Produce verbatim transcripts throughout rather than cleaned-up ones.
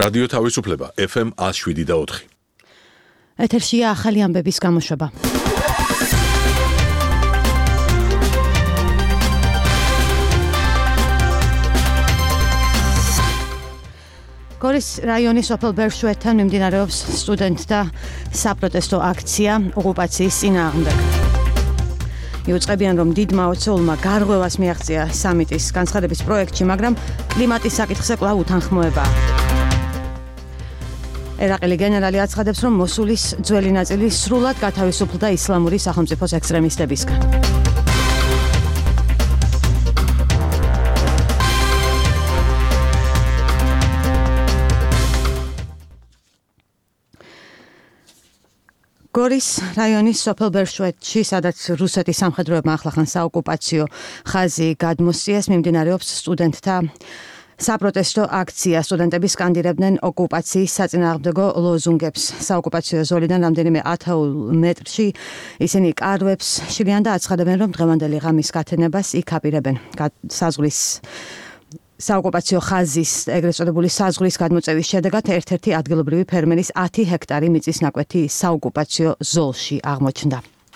რადიო თავისუფლება ეფ ემ one oh seven და four. ეთერშია ახალი ამბების გამოშვება. გორის რაიონის სოფელ ბერშვეთთან მიმდინარეობს სტუდენტთა საპროტესტო აქცია ოკუპაციის წინააღმდეგ. იუწყებიან, რომ დიდმა ოცეულმა გარღვევას მიაღწია სამიტის განცხადების პროექტში, მაგრამ კლიმატის საკითხზე კვლავ უთანხმოებაა. ერაყელი გენერალი აცხადებს, რომ მოსულის ძველი ნაწილი სრულად გათავისუფლდა ისლამური სახელმწიფოს ექსტრემისტებისგან. გორის რაიონის სოფელ ბერშვეთში, სადაც რუსეთის სამხედროებმა ახლახან საოკუპაციო ხაზი გადმოსწიეს, მიმდინარეობს სტუდენტთა საპროტესტო აქცია. სტუდენტები სკანდირებდნენ ოკუპაციის საწინააღმდეგო ლოზუნგებს. საოკუპაციო ზოლიდან რამდენიმე ათეულ მეტრში ისინი კარვებს შლიან და აცხადებენ, რომ დღევანდელი ღამის გათენებას იქ აპირებენ. საზღვრის საოკუპაციო ხაზის ეგრეთ წოდებული საზღვრის გადმოწევის შედეგად ერთ-ერთი ადგილობრივი ფერმერის ათი ჰექტარი მიწის ნაკვეთი საოკუპაციო ზოლში აღმოჩნდა.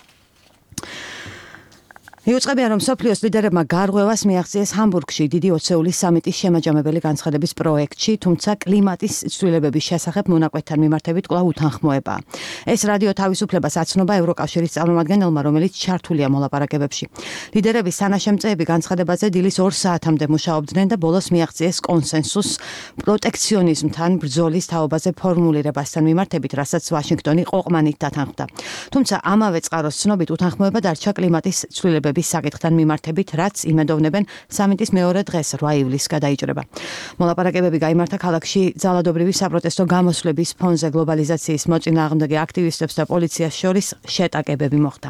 იუწყებიან, რომ მსოფლიოს ლიდერებმა გარღვევას მიაღწიეს ჰამბურგში დიდი ოცეულის სამიტის შემაჯამებელი განცხადების პროექტში, თუმცა კლიმატის ცვლილებების შესახებ მონაკვეთთან მიმართებით კვლავ უთანხმოებაა. ეს რადიო თავისუფლებას აცნობა ევროკავშირის წარმომადგენელმა, რომელიც ჩართულია მოლაპარაკებებში. ლიდერების თანაშემწეები განცხადებაზე დილის ორ საათამდე მუშაობდნენ და ბოლოს მიაღწიეს კონსენსუსს პროტექციონიზმთან ბრძოლის თაობაზე ფორმულირებასთან მიმართებით, რასაც ვაშინგტონი ყოყმანით დათანხმდა. თუმცა ამავე წყაროს ცნობით უთანხმოება დარჩა კლიმატის ცვლილებების საკითხთან მიმართებით, რაც იმედოვნებენ სამიტის მეორე დღეს რვა ივლისს გადაიჭრება. მოლაპარაკებები გაიმართა ქალაქში ძალადობრივი საპროტესტო გამოსვლების ფონზე. გლობალიზაციის მოწინააღმდეგე აქტივისტებს და პოლიციას შორის შეტაკებები მოხდა.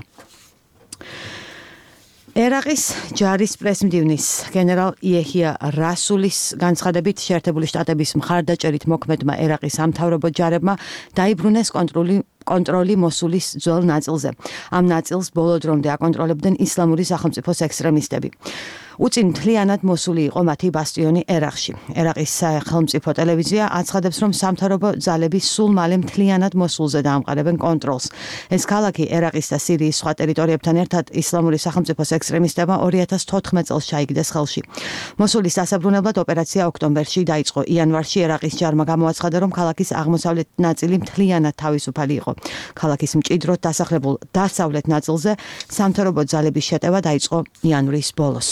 ერაყის ჯარის პრესმდივნის გენერალ იეჰია რასულის განცხადებით, შეერთებული შტატების მხარდაჭერით მოქმედმა ერაყის სამთავრობო ჯარებმა დაიბრუნეს კონტროლი კონტროლი მოსულის ძველ ნაწილზე. ამ ნაწილს ბოლო დრომდე აკონტროლებდნენ ისლამური სახელმწიფოს ექსტრემისტები. უწინ მთლიანად მოსული იყო მათი ბასტიონი ერაყში. ერაყის სახელმწიფო ტელევიზია აცხადებს, რომ სამთავრობო ძალები სულ მალე მთლიანად მოსულზე დაამყარებენ კონტროლს. ეს ქალაქი ერაყის და სირიის სხვა ტერიტორიებთან ერთად ისლამური სახელმწიფოს ექსტრემისტებმა ორი ათას თოთხმეტ წელს ჩაიგდეს ხელში. მოსულის დასაბრუნებლად ოპერაცია ოქტომბერში დაიწყო. იანვარში ერაყის ჯარმა გამოაცხადა, რომ ქალაქის აღმოსავლეთ ნაწილი მთლიანად თავისუფალი იყო. ქალაქის მჭიდროდ დასახლებულ დასავლეთ ნაწილზე სამთავრობო ძალების შეტევა დაიწყო იანვრის ბოლოს.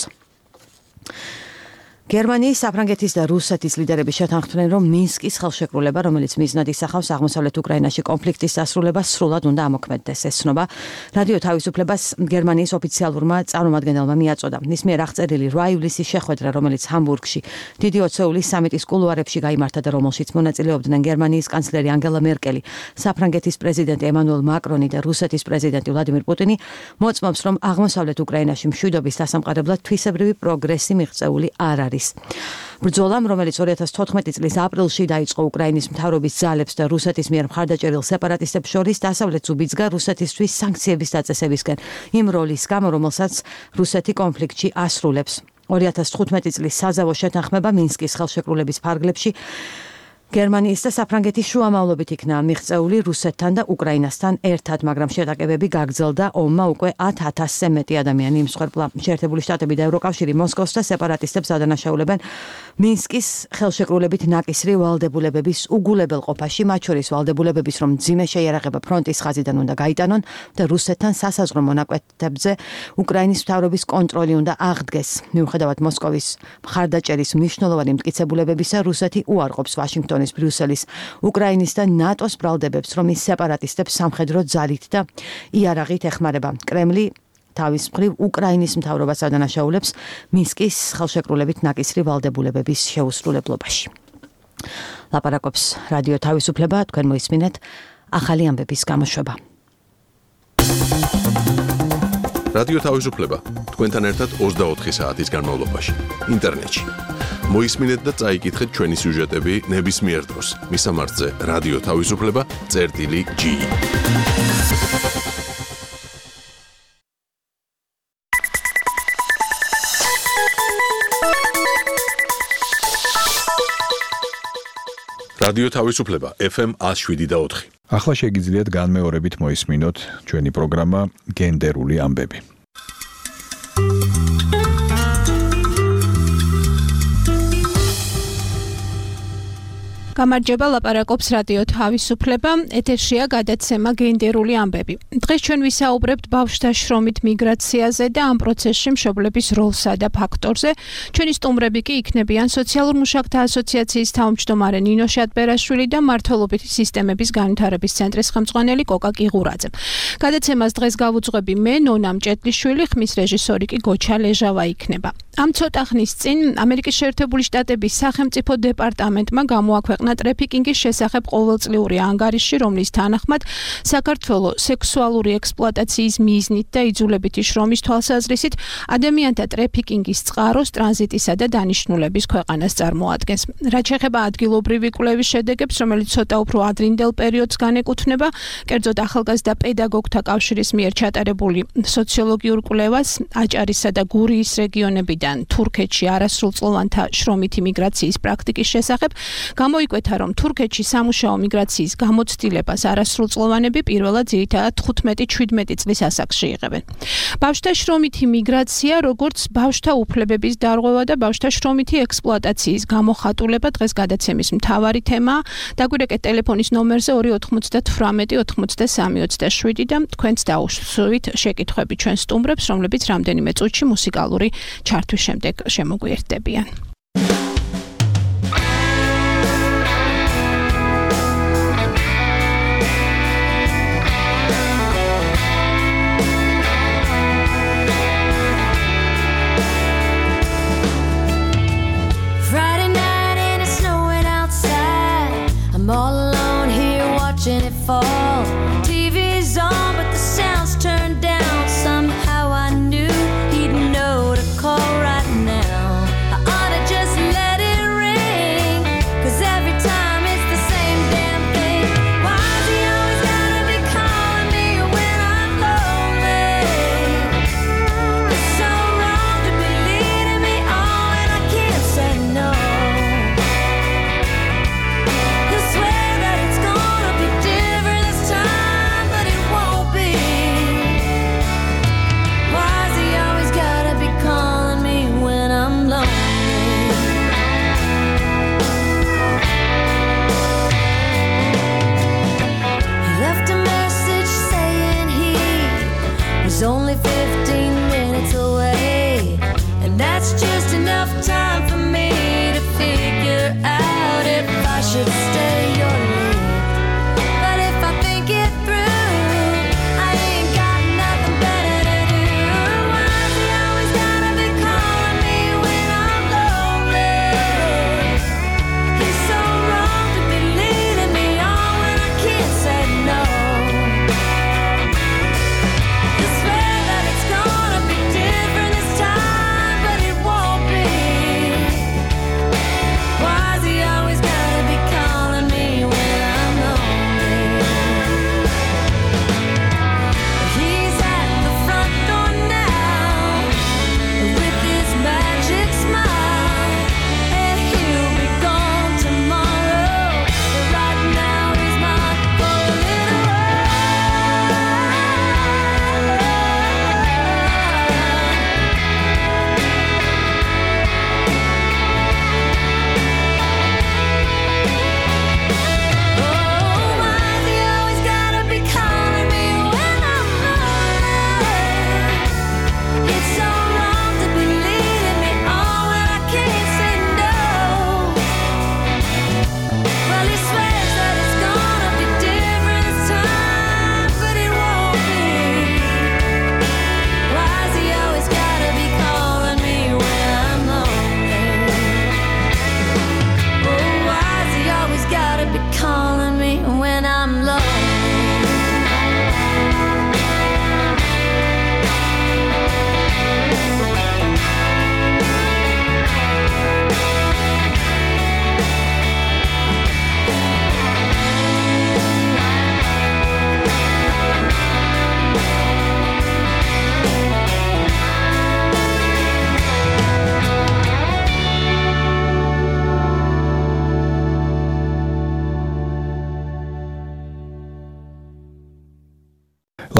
გერმანიის, საფრანგეთის და რუსეთის ლიდერები შეთანხმდნენ, რომ მინსკის ხელშეკრულება, რომელიც მიზნად ისახავს აღმოსავლეთ უკრაინაში კონფლიქტის დასრულებას, სრულად უნდა ამოქმედდეს. ეს ცნობა რადიო თავისუფლებას გერმანიის ოფიციალურმა წარმომადგენელმა მიაწოდა. მის მიერ აღწერილი რვა ივლისის შეხვედრა, რომელიც ჰამბურგში დიდი ოცეულის სამიტის კულუარებში გაიმართა და რომელშიც მონაწილეობდნენ გერმანიის კანცლერი ანგელა მერკელი, საფრანგეთის პრეზიდენტი ემანუელ მაკრონი და რუსეთის პრეზიდენტი ვლადიმირ პუტინი, მოწმობს, რომ აღმოსავლეთ უკრაინაში მშვიდობის დასამყარებლად თვისებრივი პროგრესი მიღწეული არ არის. ბრძოლამ, რომელიც ორი ათას თოთხმეტი წლის აპრილში დაიწყო უკრაინის მთავრობის ძალებს და რუსეთის მიერ მხარდაჭერილ სეპარატისტებს შორის, დასავლეთს უბიძგა რუსეთისთვის სანქციების დაწესებისკენ, იმ როლის გამო, რომელსაც რუსეთი კონფლიქტში ასრულებს. ორი ათას თხუთმეტი წლის საზავო შეთანხმება მინსკის ხელშეკრულების ფარგლებში გერმანიის და საფრანგეთის შუამავლობით იქნა მიღწეული რუსეთთან და უკრაინასთან ერთად, მაგრამ შეტაკებები გაგრძელდა ომმა უკვე ათ ათასზე მეტი ადამიანი იმსხვერპლა. შეერთებული შტატები და ევროკავშირი მოსკოვს და სეპარატისტებს ადანაშაულებენ მინსკის ხელშეკრულებით ნაკისრი ვალდებულებების უგულებელ ყოფაში, მათ შორის ვალდებულებების, რომ მძიმე შეიარაღება ფრონტის ხაზიდან უნდა გაიტანონ და რუსეთთან სასაზღვრო მონაკვეთებზე უკრაინის მთავრობის კონტროლი უნდა აღდგეს. მიუხედავად მოსკოვის მხარდაჭერის მნიშვნელოვანი მტკიცებულებებისა, რუსეთი უარყოფს ვაშინგტონის, ბრიუსელის, უკრაინის და ნატოს ბრალდებებს, რომ ის სეპარატისტებს სამხედრო ძალით და იარაღით ეხმარება. კრემლი თავის მხრივ უკრაინის მთავრობას ადანაშაულებს მინსკის ხელშეკრულებით ნაკისრი ვალდებულებების შეუსრულებლობაში. ლაპარაკობს რადიო თავისუფლება, თქვენ მოისმინეთ ახალი ამბების გამოშვება. რადიო თავისუფლება თქვენთან ერთად ოცდაოთხი საათის განმავლობაში ინტერნეტში. მოისმინეთ და წაიკითხეთ ჩვენი სიუჟეტები ნებისმიერ დროს. მისამართზე რადიო თავისუფლება წერტილი ჯი. რადიო თავისუფლება ეფ ემ one oh seven და four. ახლა შეგიძლიათ განმეორებით მოისმინოთ ჩვენი პროგრამა გენდერული ამბები. გამარჯობა, ლაპარაკობს რადიო თავისუფლება, ეთერშია გადაცემა გენდერული ამბები. დღეს ჩვენ ვისაუბრებთ ბავშვთა შრომით მიგრაციაზე და ამ პროცესში მშობლების როლსა და ფაქტორზე. ჩვენი სტუმრები კი იქნებიან სოციალურ მუშაკთა ასოციაციის თავმჯდომარე ნინო შატბერაშვილი და მმართველობითი სისტემების განვითარების ცენტრის ხელმძღვანელი კოკა კიღურაძე. გადაცემას დღეს გავუძღვები მე, ნონა მჭედლიშვილი, ხმის რეჟისორი კი გოჩა ლეჟავა იქნება. ამ ცოტა ხნის წინ ამერიკის შეერთებული შტატების სახელმწიფო დეპარტამენტმა გამოაქვეყნა ტრეფიკინგის შესახებ ყოველწლიური ანგარიში, რომლის თანახმად საქართველოს სექსუალური ექსპლუატაციის მიზნით და იძულებითი შრომის თვალსაზრისით ადამიანთა ტრეფიკინგის წყაროს, ტრანზიტისა და დანიშნულების ქვეყანას წარმოადგენს. რაც შეეხება ადგილობრივი კვლევის შედეგებს, რომელიც ცოტა უფრო ადრინდელ პერიოდს განეკუთვნება, კერძოდ ახალგაზრდა პედაგოგთა კავშირის მიერ ჩატარებული სოციოლოგიურ კვლევას აჭარისა და გურიის რეგიონებიდან თურქეთში არასრულწლოვანთა შრომითი მიგრაციის პრაქტიკის შესახებ, გამოიკვეთა, რომ თურქეთში სამუშაო მიგრაციის გამოცდილებას არასრულწლოვანები პირველად ძირითადად თხუთმეტი შვიდმეტი წლის ასაკში იღებენ. ბავშვთა შრომითი მიგრაცია, როგორც ბავშვთა უფლებების დარღვევა და ბავშვთა შრომითი ექსპლუატაციის გამოხატულება დღეს გადაცემის მთავარი თემაა. დაგვირეკეთ ტელეფონის ნომერზე ორი ოთხმოცდათვრამეტი ოცდასამი ოცდაშვიდი და თქვენც დაუსვით შეკითხვები ჩვენ სტუმრებს, რომლებიც რამდენიმე წუთში მუსიკალური ჩართვის შემდეგ შემოგვიერთდებიან. I'm all alone here watching it fall. T V's on, but the sound's turned down. Somehow I knew he'd know to call right now. I ought to just let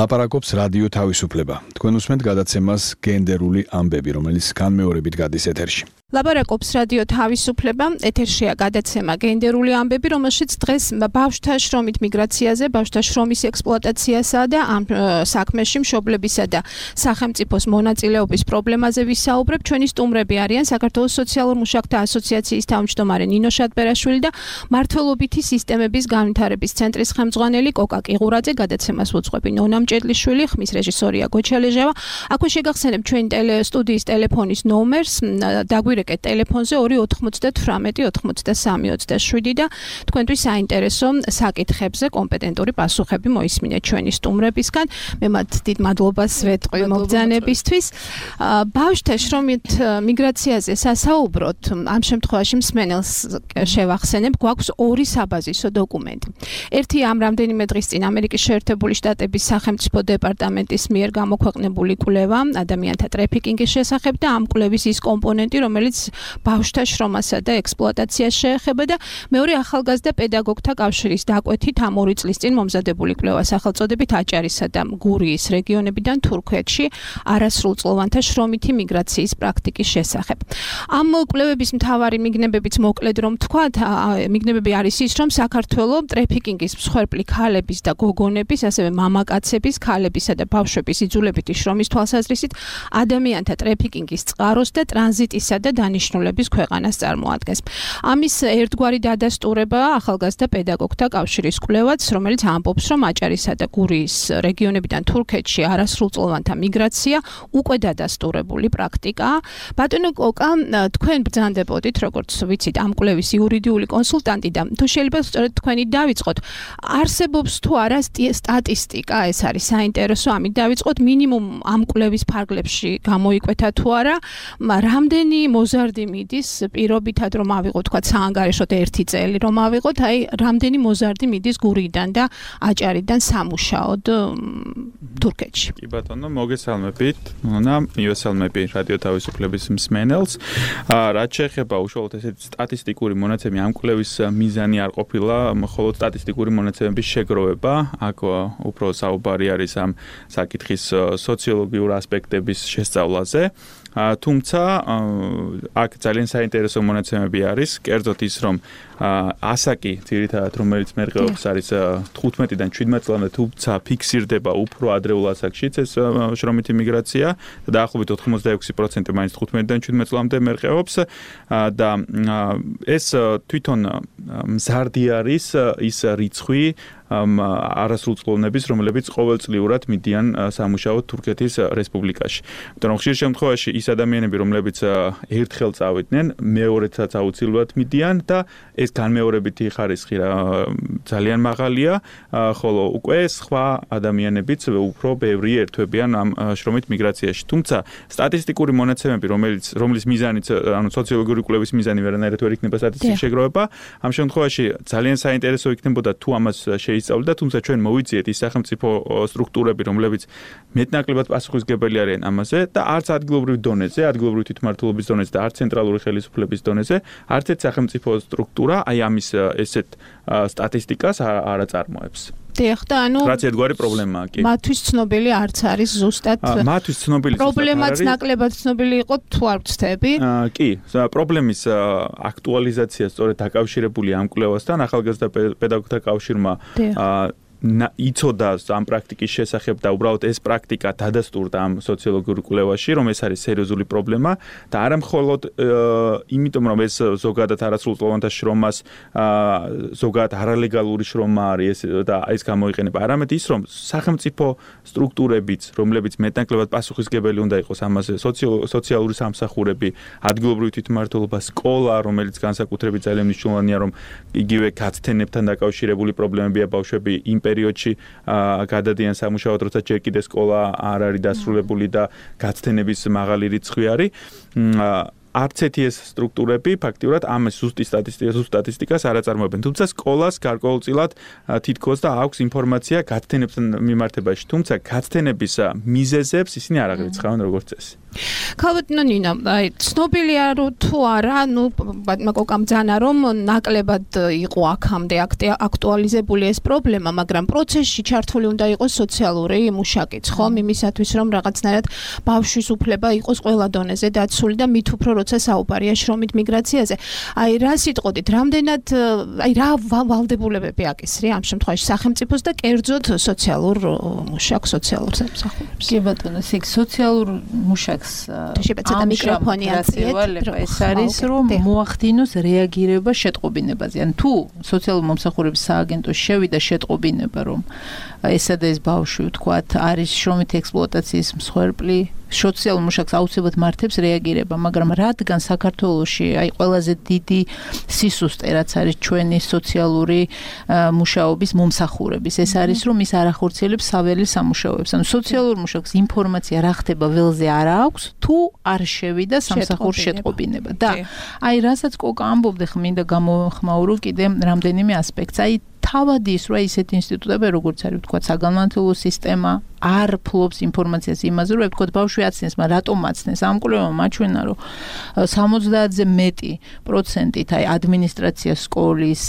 ლაპარაკობს რადიო თავისუფლება. თქვენ უსმენთ გადაცემას გენდერული ამბები, რომელიც განმეორებით გადის ეთერში. ლაპარაკობს რადიო თავისუფლება, ეთერშია გადაცემა გენდერული ამბები, რომელშიც დღეს ბავშვთა შრომით მიგრაციაზე, ბავშვთა შრომის ექსპლუატაციასა და ამ საქმეში მშობლებისა და სახელმწიფოს მონაწილეობის პრობლემაზე ვისაუბრებ. ჩვენი სტუმრები არიან საქართველოს სოციალურ მუშაკთა ასოციაციის თავმჯდომარე ნინო შატბერაშვილი და მართლობითი სისტემების განვითარების ცენტრის ხელმძღვანელი კოკა კიღურაძე. გადაცემას უძღვები ნონა მჭედლიშვილი, ხმის რეჟისორია გოჩალეჟავა. აქვე შეგახსენებ ჩვენი სტუდიის ტელეფონის ნომერს, დაგვირეკეთ ტელეფონზე ორი ოთხმოცდათვრამეტი ოთხმოცდასამი ოცდაშვიდი და თქვენთვის საინტერესო საკითხებზე კომპეტენტური პასუხები მოისმინეთ ჩვენი სტუმრებისგან. მე მათ დიდ მადლობას ვეტყვი მობრძანებისთვის. ბავშვთა შრომით მიგრაციაზე სასაუბროთ, ამ შემთხვევაში მსმენელს შევახსენებ, გვაქვს ორი საბაზისო დოკუმენტი. ერთი ამ რამდენიმე დღის წინ ამერიკის შეერთებული შტატების სახელმწიფო დეპარტამენტის მიერ გამოქვეყნებული კვლევა ადამიანთა ტრაფიკინგის შესახებ და ამ კვლევის ის კომპონენტი, რომელიც ბავშვთა შრომასა და ექსპლუატაციას შეეხება და მეორე ახალგაზრდა პედაგოგთა კავშირის დაკვეთით ამ ორი წლის წინ მომზადებული კვლევა სახელწოდებით აჭარისა და გურიის რეგიონებიდან თურქეთში არასრულწლოვანთა შრომითი მიგრაციის პრაქტიკის შესახებ. ამ კვლევების მთავარი მიგნებებიც მოკლედ რომ თქვათ, მიგნებები არის ის, რომ საქართველო ტრაფიკინგის მსხვერპლი ქალების და გოგონების, ასევე მამაკაცების, ქალებისა და ბავშვების იძულებითი შრომის თვალსაზრისით ადამიანთა ტრაფიკინგის წყაროს და ტრანზიტისა და დანიშნულების ქვეყანას წარმოადგენს. ამის ერთგვარი დადასტურება ახალგაზრდა პედაგოგთა კავშირის კვლევაც, რომელიც ამბობს, რომ აჭარისა და გურიის რეგიონებიდან თურქეთში არასრულწლოვანთა მიგრაცია უკვე დადასტურებული პრაქტიკაა. ბატონო კოკა, თქვენ ბრძანდებოდით, როგორც ვიცით, ამ კვლევის იურიდიული კონსულტანტი და თუ შეიძლება სწორედ თქვენი დავიწყოთ, არსებობს თუ არა სტატისტიკა, ეს არის საინტერესო, ამით დავიწყოთ, მინიმუმ ამ კვლევის ფარგლებში გამოიკვეთა თუ არა, რამდენი მოზარდი მიდის პირობითად რომ ავიღოთ თქვა საანგარიშოდ ერთი წელი რომ ავიღოთ, აი რამდენი მოზარდი მიდის გურიდან და აჭარიდან სამუშაოდ თურქეთში. კი ბატონო, მოგესალმებით. მონა, მივესალმები რადიო თავისუფლების მსმენელს. რაც შეეხება უშუალოდ ესეთი სტატისტიკური მონაცემი, ამ კვლევის მიზანი არ ყოფილა მხოლოდ სტატისტიკური მონაცემების შეგროვება, აქ უფრო საუბარი არის ამ საკითხის სოციოლოგიურ ასპექტების შესწავლაზე. თუმცა აქ ძალიან საინტერესო მონაცემები არის, კერძოდ ის, რომ ასაკი ძირითადად რომელიც მერყეობს არის თხუთმეტიდან შვიდმეტ წლამდე, თუმცა ფიქსირდება უფრო ადრეულ ასაკშიც ეს შრომითი მიგრაცია და დაახლოებით ოთხმოცდაექვსი პროცენტი მაინც თხუთმეტიდან შვიდმეტ წლამდე მერყეობს და ეს თვითონ მზარდი არის ის რიცხვი არასრულწლოვნების, რომლებიც ყოველწლიურად მიდიან სამუშაოდ თურქეთის რესპუბლიკაში. იმიტომ რომ ხშირ შემთხვევაში ის ადამიანები, რომლებიც ერთხელ წავიდნენ, მეორედაც აუცილებლად მიდიან და ეს განმეორებითი ხარისხი ძალიან მაღალია, ხოლო უკვე სხვა ადამიანებიც უფრო ბევრი ერთვებიან ამ შრომით მიგრაციაში. თუმცა სტატისტიკური მონაცემები, რომელიც რომლის მიზანიც, ანუ სოციოლოგიური კვლევის მიზანი ვერანაირად ვერ იქნება სტატისტიკის შეგროვება, ამ შემთხვევაში ძალიან საინტერესო იქნებოდა თუ ამას შეისწავლდა, თუმცა ჩვენ მოვიძიეთ ის სახელმწიფო სტრუქტურები, რომლებიც მეტნაკლებად პასუხისმგებელი არიან ამაზე და არც ადგილობრივ დონეზე, ადგილობრივი თვითმმართველობის დონეზე და არც ცენტრალური ხელისუფლების დონეზე, არც ერთ სახელმწიფო სტრუქტურა აი ამის ესეთ სტატისტიკას არ აწარმოებს. დიახ, და ანუ რაც ერთგვარი პრობლემაა, კი. მათთვის ცნობილი არც არის ზუსტად. მათთვის ცნობილი პრობლემაც ნაკლებად ცნობილი იყო თუ არ ვცდები? კი, პრობლემის აქტუალიზაცია სწორედ დაკავშირებულია ამ კვლევასთან, ახალგაზრდა პედაგოგთა კავშირმა იცოდა ამ პრაქტიკის შესახებ და უბრალოდ ეს პრაქტიკა დადასტურდა ამ სოციოლოგიურ კვლევაში, რომ ეს არის სერიოზული პრობლემა და არა მხოლოდ იმიტომ, რომ ეს ზოგადად არასრულწლოვანთა შრომას, ზოგადად არალეგალური შრომა არის და ეს გამოიყენება, არამედ ის, რომ სახელმწიფო სტრუქტურებიც, რომლებიც მეტნაკლებად პასუხისმგებელი უნდა იყოს ამაზე, სოციალური სამსახურები, ადგილობრივი თვითმმართველობა, სკოლა, რომელიც განსაკუთრებით ძალიან მნიშვნელოვანია, რომ იგივე გაცდენებთან დაკავშირებული პრობლემებია ბავშვები იმ პერიოდში გადადიან სამუშაოდ, როცა ჯერ კიდე სკოლა არ არის დასრულებული და გაცდენების მაღალი რიცხვი არის. არც ერთი ეს სტრუქტურები ფაქტიურად ამ ზუსტი სტატისტიკას, ზუსტ სტატისტიკას არ აწარმოებენ. თუმცა სკოლას გარკვეულწილად თითქოს და აქვს ინფორმაცია გაცდენებთან მიმართებაში, თუმცა გაცდენების მიზეზებს ისინი არ აღიარებენ როგორც წესი. ქალბატონო ნინა, აი ცნობილია რომ თუ არა, ნუ მაგოკამ ძანა რომ ნაკლებად იყო აქამდე აქტუალიზებული ეს პრობლემა, მაგრამ პროცესში ჩართული უნდა იყოს სოციალური მუშაკიც, ხომ? იმისათვის რომ რაღაცნაირად ბავშვის უფლება იყოს ყველა დონეზე დაცული და მით უფრო როცა საუბარია შრომით მიგრაციაზე. აი რა სიტყოდით, რამდენად აი რა ვალდებულებები აკისრი ამ შემთხვევაში სახელმწიფოს და კერძოდ სოციალურ მუშაკს, სოციალურ სამსახურებს? კი ბატონო, ეს სოციალურ მუშაკს შეფეცდა მიკროფონი აციეთ. ეს არის რომ მოახდინოს რეაგირება შეტყობინებაზე. ან თუ სოციალური მომსახურების სააგენტოში შევიდა შეტყობინება, რომ ესა და ეს ბავშვი ვთქვათ არის შრომითი ექსპლუატაციის მსხვერპლი, სოციალურ მუშაკს აუცილებლად მართებს რეაგირება, მაგრამ რადგან საქართველოში აი ყველაზე დიდი სისუსტე რაც არის ჩვენი სოციალური მუშაობის მომსახურების, ეს არის რომ ის არ ახორციელებს საველე სამუშაოებს. ანუ სოციალურ მუშაკს ინფორმაცია რა ხდება ველზე არ აქვს, თუ არ შევიდა სამსახურში შეტყობინება. და აი რასაც კოკა ამბობდე, მინდა გამოხმაურო კიდე რამდენიმე ასპექტს. აი თავად ის რა ისეთ ინსტიტუტები როგორც არის ვთქვათ საგანმანათლებლო სისტემა არ ფლობს ინფორმაციას იმაზე რომ ვთქვათ ბავშვი აცნეს, მაგრამ რატომ აცნეს? ამ კვლევამ აჩვენა რომ სამოცდაათზე მეტი პროცენტით აი ადმინისტრაცია სკოლის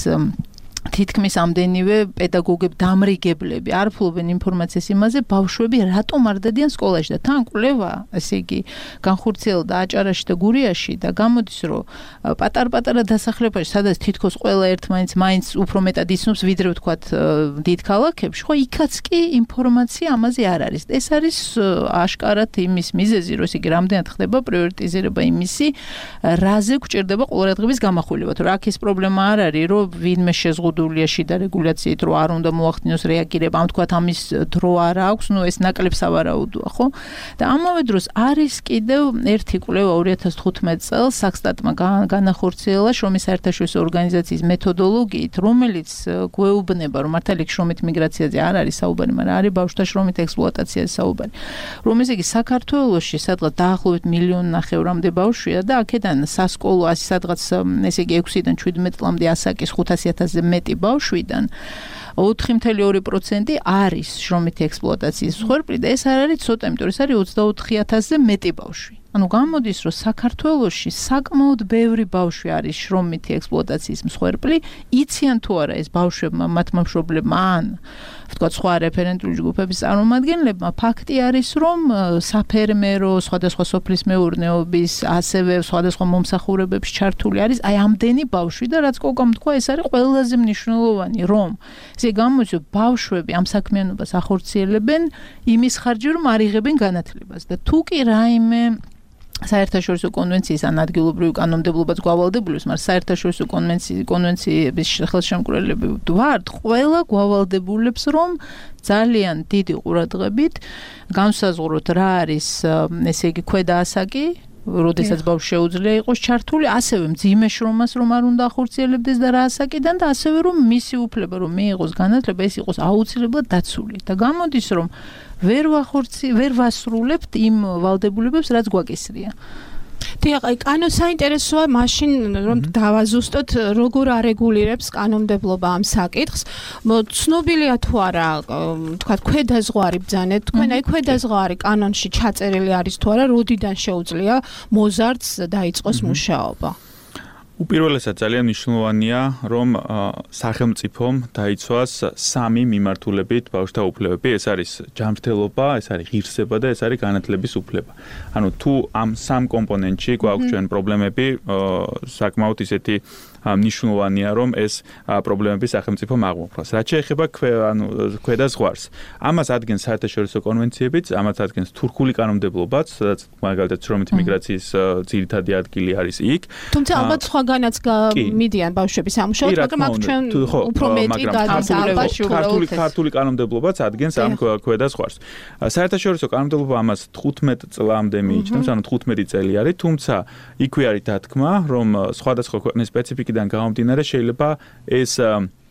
თითქმის ამდენივე პედაგოგები დამრიგებლები არ ფლობენ ინფორმაციას იმაზე ბავშვები რატომ არ დადიან სკოლაში და თან კვლევა ესე იგი განხორციელდა აჭარაში და გურიაში და გამოდის რომ პატარ-პატარა დასახლებაში სადაც თითქოს ყველა ერთმანეთს მაინც უფრო მეტად იცნობს ვიდრე ვთქვათ დიდ ქალაქებში ხო იქაც კი ინფორმაცია ამაზე არ არის. ეს არის აშკარად იმის მიზეზი რომ ესე იგი რამდენად ხდება პრიორიტიზირება იმისი რაზე გვჭირდება ყურადღების გამახვილება თუ რა აქ ეს პრობლემა არ არის რომ ვინმე შეზღუდ შიდა რეგულაციით რო არ უნდა მოახდინოს რეაგირება, ამ თქვათ ამის დრო არ აქვს, ნუ ეს ნაკლებ სავარაუდოა, ხო? და ამავე დროს არის კიდევ ერთი კვლევა ორი ათას თხუთმეტ წელს საქსტატმა განახორციელა შრომის საერთაშორისო ორგანიზაციის მეთოდოლოგიით, რომელიც გვეუბნება, რომ მართალია შრომით მიგრაციაზე არ არის საუბარი, მაგრამ არის ბავშვთა შრომით ექსპლუატაციაზე საუბარი. რომ ესე იგი საქართველოში სადღაც დაახლოებით მილიონ ნახევრამდე ბავშვია და აქედან სასკოლო ასი სადღაც ესე იგი ექვსიდან შვიდმეტ წლამდე ასაკის ხუთასი ათასზე მეტი ბავშვიდან ოთხი წელი ორი პროცენტი არის შრომითი ექსპლუატაციის მსხვერპლი და ეს არ არის ცოტა, იმიტომ რომ ეს არის ოცდაოთხი ათასზე მეტი ბავშვი. ანუ გამოდის რომ საქართველოში საკმაოდ ბევრი ბავშვი არის შრომითი ექსპლუატაციის მსხვერპლი, იციან თუ არა ეს ბავშვებმა, მათმა მშობლებმა ან ვთქვათ სხვა რეფერენტული ჯგუფების წარმომადგენლებმა, ფაქტი არის რომ საფერმერო, სხვადასხვა სოფლის მეურნეობის, ასევე სხვადასხვა მომსახურებებში ჩართული არის აი ამდენი ბავშვი და რაც კოკამ თქვა, ეს არის ყველაზე მნიშვნელოვანი, რომ ესე გამოდის რომ ბავშვები ამ საქმიანობას ახორციელებენ იმის ხარჯზე, რომ არ იღებენ განათლებას და თუ კი რაიმე საერთაშორისო კონვენციის ან ადგილობრივი კანონმდებლობაც გვავალდებულებს, მაგრამ საერთაშორისო კონვენციის კონვენციების ხელშემკრებლები ვართ, ყველა გვავალდებულებს, რომ ძალიან დიდი ყურადღებით განსაზღვროთ რა არის, ესე იგი, ქვედა ასაკი, როდესაც ბავშვი შეუძლია იყოს ჩართული, ასევე მძიმე შრომას რომ არ უნდა ახორციელებდეს და რა ასაკიდან და ასევე რომ მისი უფლება რომ მიიღოს განათლება, ეს იყოს აუცილებლად დაცული. და გამოდის რომ ვერ ვახორცი, ვერ ვასრულებთ იმ ვალდებულებებს, რაც გვაკისრია. დიახ, აი კანონ საინტერესოა მაშინ რომ დავაზუსტოთ როგორ არეგულირებს კანონმდებლობა ამ საკითხს. ცნობილია თუ არა, თქვა ქვედაზღვარი ბრძანეთ, თქვენ აი ქვედაზღვარი კანონში ჩაწერილი არის თუ არა, როდიდან შეუძლია მოზარდს დაიწყოს მუშაობა? უპირველესად ძალიან მნიშვნელოვანია, რომ სახელმწიფომ დაიცვას სამი მიმართულებით ბავშვთა უფლებები, ეს არის ჯანმრთელობა, ეს არის ღირსება და ეს არის განათლების უფლება. ანუ თუ ამ სამ კომპონენტში გვაქვს ჩვენ პრობლემები, საკმაოდ ისეთი მნიშვნელოვანია, რომ ეს პრობლემები სახელმწიფომ აღმოფხვრას. რაც შეეხება ანუ ქვედაზღვარს, ამას ადგენს საერთაშორისო კონვენციებიც, ამას ადგენს თურქული კანონმდებლობაც, სადაც მაგალითად შრომითი მიგრაციის ძირითადი ადგილი არის იქ. თუმცა ალბათ სხვაგანაც მიდიან ბავშვები სამუშაოდ, მაგრამ აქ ჩვენ უფრო მეტი გადის ალბათ ქართული ქართული კანონმდებლობაც ადგენს ამ ქვედაზღვარს. საერთაშორისო კანონმდებლობა ამას თხუთმეტ წლამდე მიიჩნევს, ანუ თხუთმეტი წელი არის, თუმცა იქვე არის დათქმა, რომ სხვადასხვა ქვეყნის სპეციფიკიდან გამომდინარე შეიძლება ეს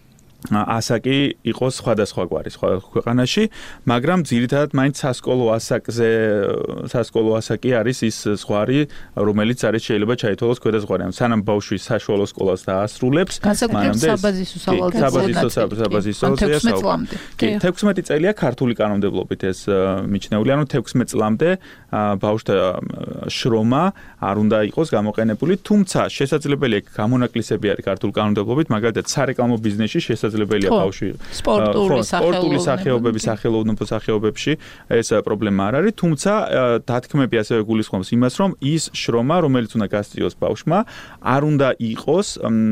ასაკი იყოს სხვადასხვაგვარი სხვადასხვა ქვეყანაში, მაგრამ ძირითადად მაინც სასკოლო ასაკზე სასკოლო ასაკი არის ის ზღვარი, რომელიც არის შეიძლება ჩაითვალოს ქვედა ზღვარი. სანამ ბავშვი საშუალო სკოლას დაასრულებს, განსაკუთრებით საბაზისო სავალდებულო საბაზისო წლამდე. კი, თექვსმეტი წელია ქართული კანონმდებლობით ეს მიჩნეული, ანუ თექვსმეტ წლამდე ბავშვთა შრომა არ უნდა იყოს გამოყენებული, თუმცა შესაძლებელია გამონაკლისები არის ქართულ კანონმდებლობით, მაგალითად სარეკლამო ბიზნესში შესაძლებელია ბავშვი სპორტული სახეობების სახელოვნებო სახეობებში ეს პრობლემა არ არის, თუმცა დათქმები ასევე გულისხმობს იმას, რომ ის შრომა, რომელიც უნდა გასწიოს ბავშვმა, არ უნდა იყოს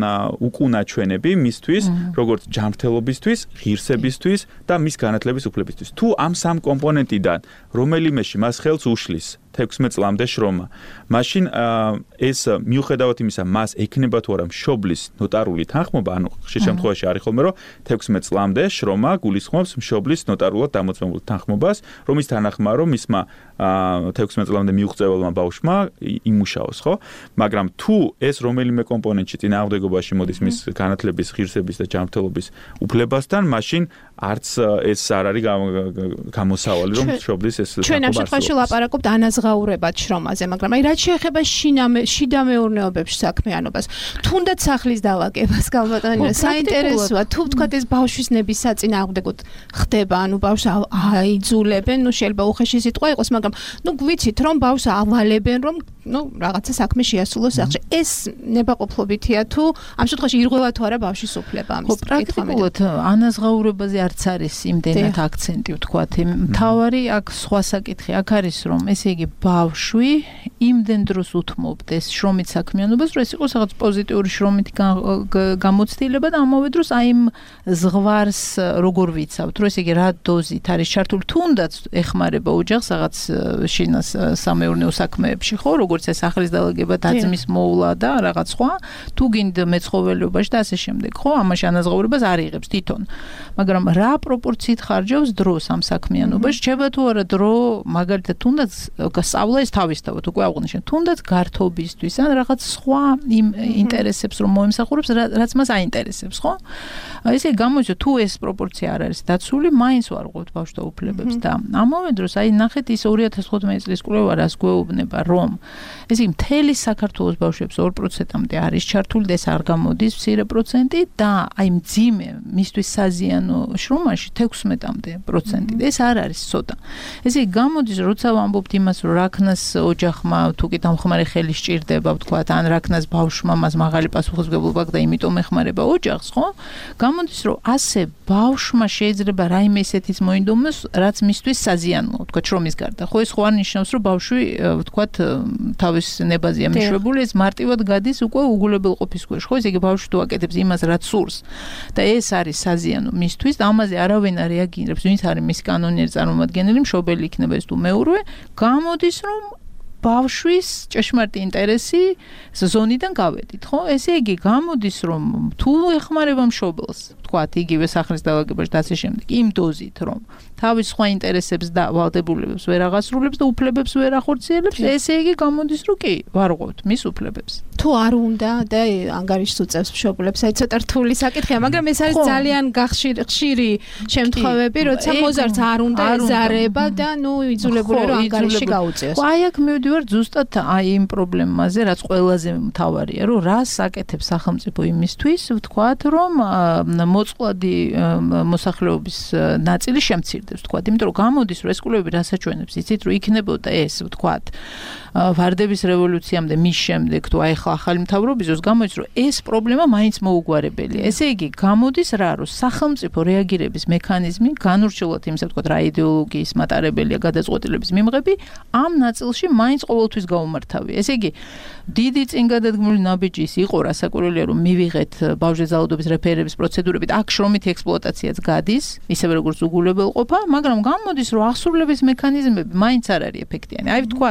უკუნაჩვენები მისთვის, როგორც ჯანმრთელობისთვის, ღირსებისთვის და მის განათლების უფლებისთვის. თუ ამ სამ კომპონენტიდან რომელიმეში მას ხელს უშლის თექვსმეტ წლამდე შრომა, მაშინ ეს მიუხედავად იმისა, მას ექნება თუ არა მშობლის ნოტარული თანხმობა, ანუ ხშირ შემთხვევაში არის ხოლმე, რომ თექვსმეტ წლამდე შრომა გულისხმობს მშობლის ნოტარულად დამოწმებულ თანხმობას, რომის თანახმაა, რომ მისმა თექვსმეტ წლამდე მიუღწეველმა ბავშვმა იმუშაოს, ხო? მაგრამ თუ ეს რომელიმე კომპონენტში წინააღმდეგობაში მოდის მის განათლების, ღირსების და ჯანმრთელობის უფლებასთან, მაშინ არც ეს არ არის გამოსავალი, რომ მშობლის ეს თანხმობა ჩვენ ამ შემთხვევაში ლაპარაკობთ ანაზღაურებად შრომაზე, მაგრამ აი რაც შეეხება შიდა მეურნეობებში საქმიანობას, თუნდაც სახლის დალაგებას გალბატონია, საინტერესოა, თუ ვთქვათ ეს ბავშვის ნების საწინააღმდეგოდ ხდება, ანუ ბავშვს აიძულებენ, ნუ შეიძლება უხეში სიტყვა იყოს, მაგრამ ნუ გვიცით რომ ბავშვს ავალებენ, რომ ნუ რაღაცა საქმე შეასრულოს სახში. ეს ნებაყოფლობითია თუ ამ შემთხვევაში ირღვევა თუ არა ბავშვის უფლება ამის. ხო, პრაქტიკულად ანაზღაურებაზე არც არის იმდენად აქცენტი ვთქვათ. მთავარი აქ სხვა საკითხი აქ არის, რომ ესე იგი ბავშვი იმდენ დროს უთმობდეს შრომით საქმიანობას, რომ ეს იყოს რაღაც პოზიტიური შრომით გამოცდილება და ამავე დროს აი იმ ზღვარს როგორ ვიცავთ, რომ ესე იგი რა დოზით არის ჩართული, თუნდაც ეხმარება ოჯახს რაღაც შინას სამეურნეო საქმეებში, ხო, როგორც ეს სახლის დალაგება, დაძმის მოვლა და რაღაც სხვა, თუ გინდა მეცხოველეობაში და ასე შემდეგ, ხო, ამაში ანაზღაურებას არ იღებს თვითონ. მაგრამ რა პროპორციით ხარჯავს დროს ამ საქმიანობაში, რჩება თუ არა დრო, მაგალითად, თუნდაც სწავლა ეს თავისთავად უკვე აღვნიშნეთ, თუნდაც გართობისთვის ან რაღაც სხვა იმ ინტერესებს რომ მოემსახურებს, რაც მას აინტერესებს, ხო? ესე გამოიწვია თუ ეს პროპორცია არ არის დაცული, მაინც ვარღვევთ ბავშვთა უფლებებს და ამავე დროს აი ნახეთ ის ორი ათას თხუთმეტი წლის კვლევა რას გვეუბნება, რომ ესე იგი მთელი საქართველოს ბავშვებს ორ პროცენტამდე არის ჩართული და ეს არ გამოდის მცირე პროცენტი და აი მძიმე მისთვის საზიანო შრომაში თექვსმეტამდე პროცენტი და ეს არ არის ცოტა. ესე იგი გამოდის როცა ვამბობთ იმას, რომ რაქნას ოჯახმა თუ კი დამხმარე ხელი სჭირდება, ვთქვათ, ან რაქნას ბავშვმა მას მაღალი პასუხისმგებლობა აქვს და იმიტომ ეხმარება ოჯახს, ხო? გამოდის, რომ ასე ბავშვმა შეიძლება რაიმე ისეთიც მოინდომოს, რაც მისთვის საზიანოა, ვთქვათ, შრომის გარდა. ხო, ეს ხო არ ნიშნავს, რომ ბავშვი, ვთქვათ, თავის ნებაზია მიშვებული, ეს მარტივად გადის უკვე უგულებელყოფის ქვეშ, ხო? ესე იგი ბავშვი თუ აკეთებს იმას, რაც სურს და ეს არის საზიანო მისთვის და ამაზე არავინ არ რეაგირებს, ვინც არის მის კანონიერი წარმომადგენელი, მშობელი იქნება ეს თუ მეურვე, გამოდის, რომ ბავშვის ჭეშმარიტი ინტერესი ზონიდან გავედით, ხო? ესე იგი გამოდის, რომ თუ ეხმარება მშობელს, ვთქვათ, იგივე სახლის დალაგებაში და ასე შემდეგ, იმ დოზით, რომ თავის სხვა ინტერესებს და ვალდებულებებს ვერ აღასრულებს და უფლებებს ვერ ახორციელებს, ესე იგი გამოდის, რომ კი, ვარღვევთ მის უფლებებს. თუ არ უნდა და ანგარიშს უწევს მშობლებს, აი ცოტა რთული საკითხია, მაგრამ ეს არის ძალიან ხშირი შემთხვევები, როცა მოზარდს არ უნდა ეზარება და ნუ იძულებული რომ ანგარიში გაუწიოს. აი აქ მივდივარ ზუსტად აი იმ პრობლემაზე, რაც ყველაზე მთავარია, რომ რას აკეთებს სახელმწიფო იმისთვის, ვთქვათ, რომ მოწყვლადი მოსახლეობის ნაწილი შემცირდეს, ვთქვათ, იმიტომ რომ გამოდის, რომ ეს კვლევები რასაც ჩვენებს, იცით, რომ იქნებოდა ეს, ვთქვათ, ვარდების რევოლუციამდე, მის შემდეგ, თუ აი ახლა ახალი მთავრობის დროს გამოდის, რომ ეს პრობლემა მაინც მოუგვარებელია. ესე იგი, გამოდის რა, რომ სახელმწიფო რეაგირების მექანიზმი, განურჩევლად იმისა, ვთქვათ, რა იდეოლოგიის მატარებელია გადაწყვეტილების მიმღები, ამ ნაწილში მაინც ყოველთვის გაუმართავია. ესე იგი, დიდი წინგადადგმული ნაბიჯის იყო რასაკვირველია, რომ მივიღეთ ბავშვზე ძალადობის რეფერირების პროცედურებით, აქ შრომითი ექსპლუატაციაც გადის, ისევე როგორც უგულებელყოფა, მაგრამ გამოდის, რომ აღსრულების მექანიზმები მაინც არ არის ეფექტიანი. აი, ვთქვათ,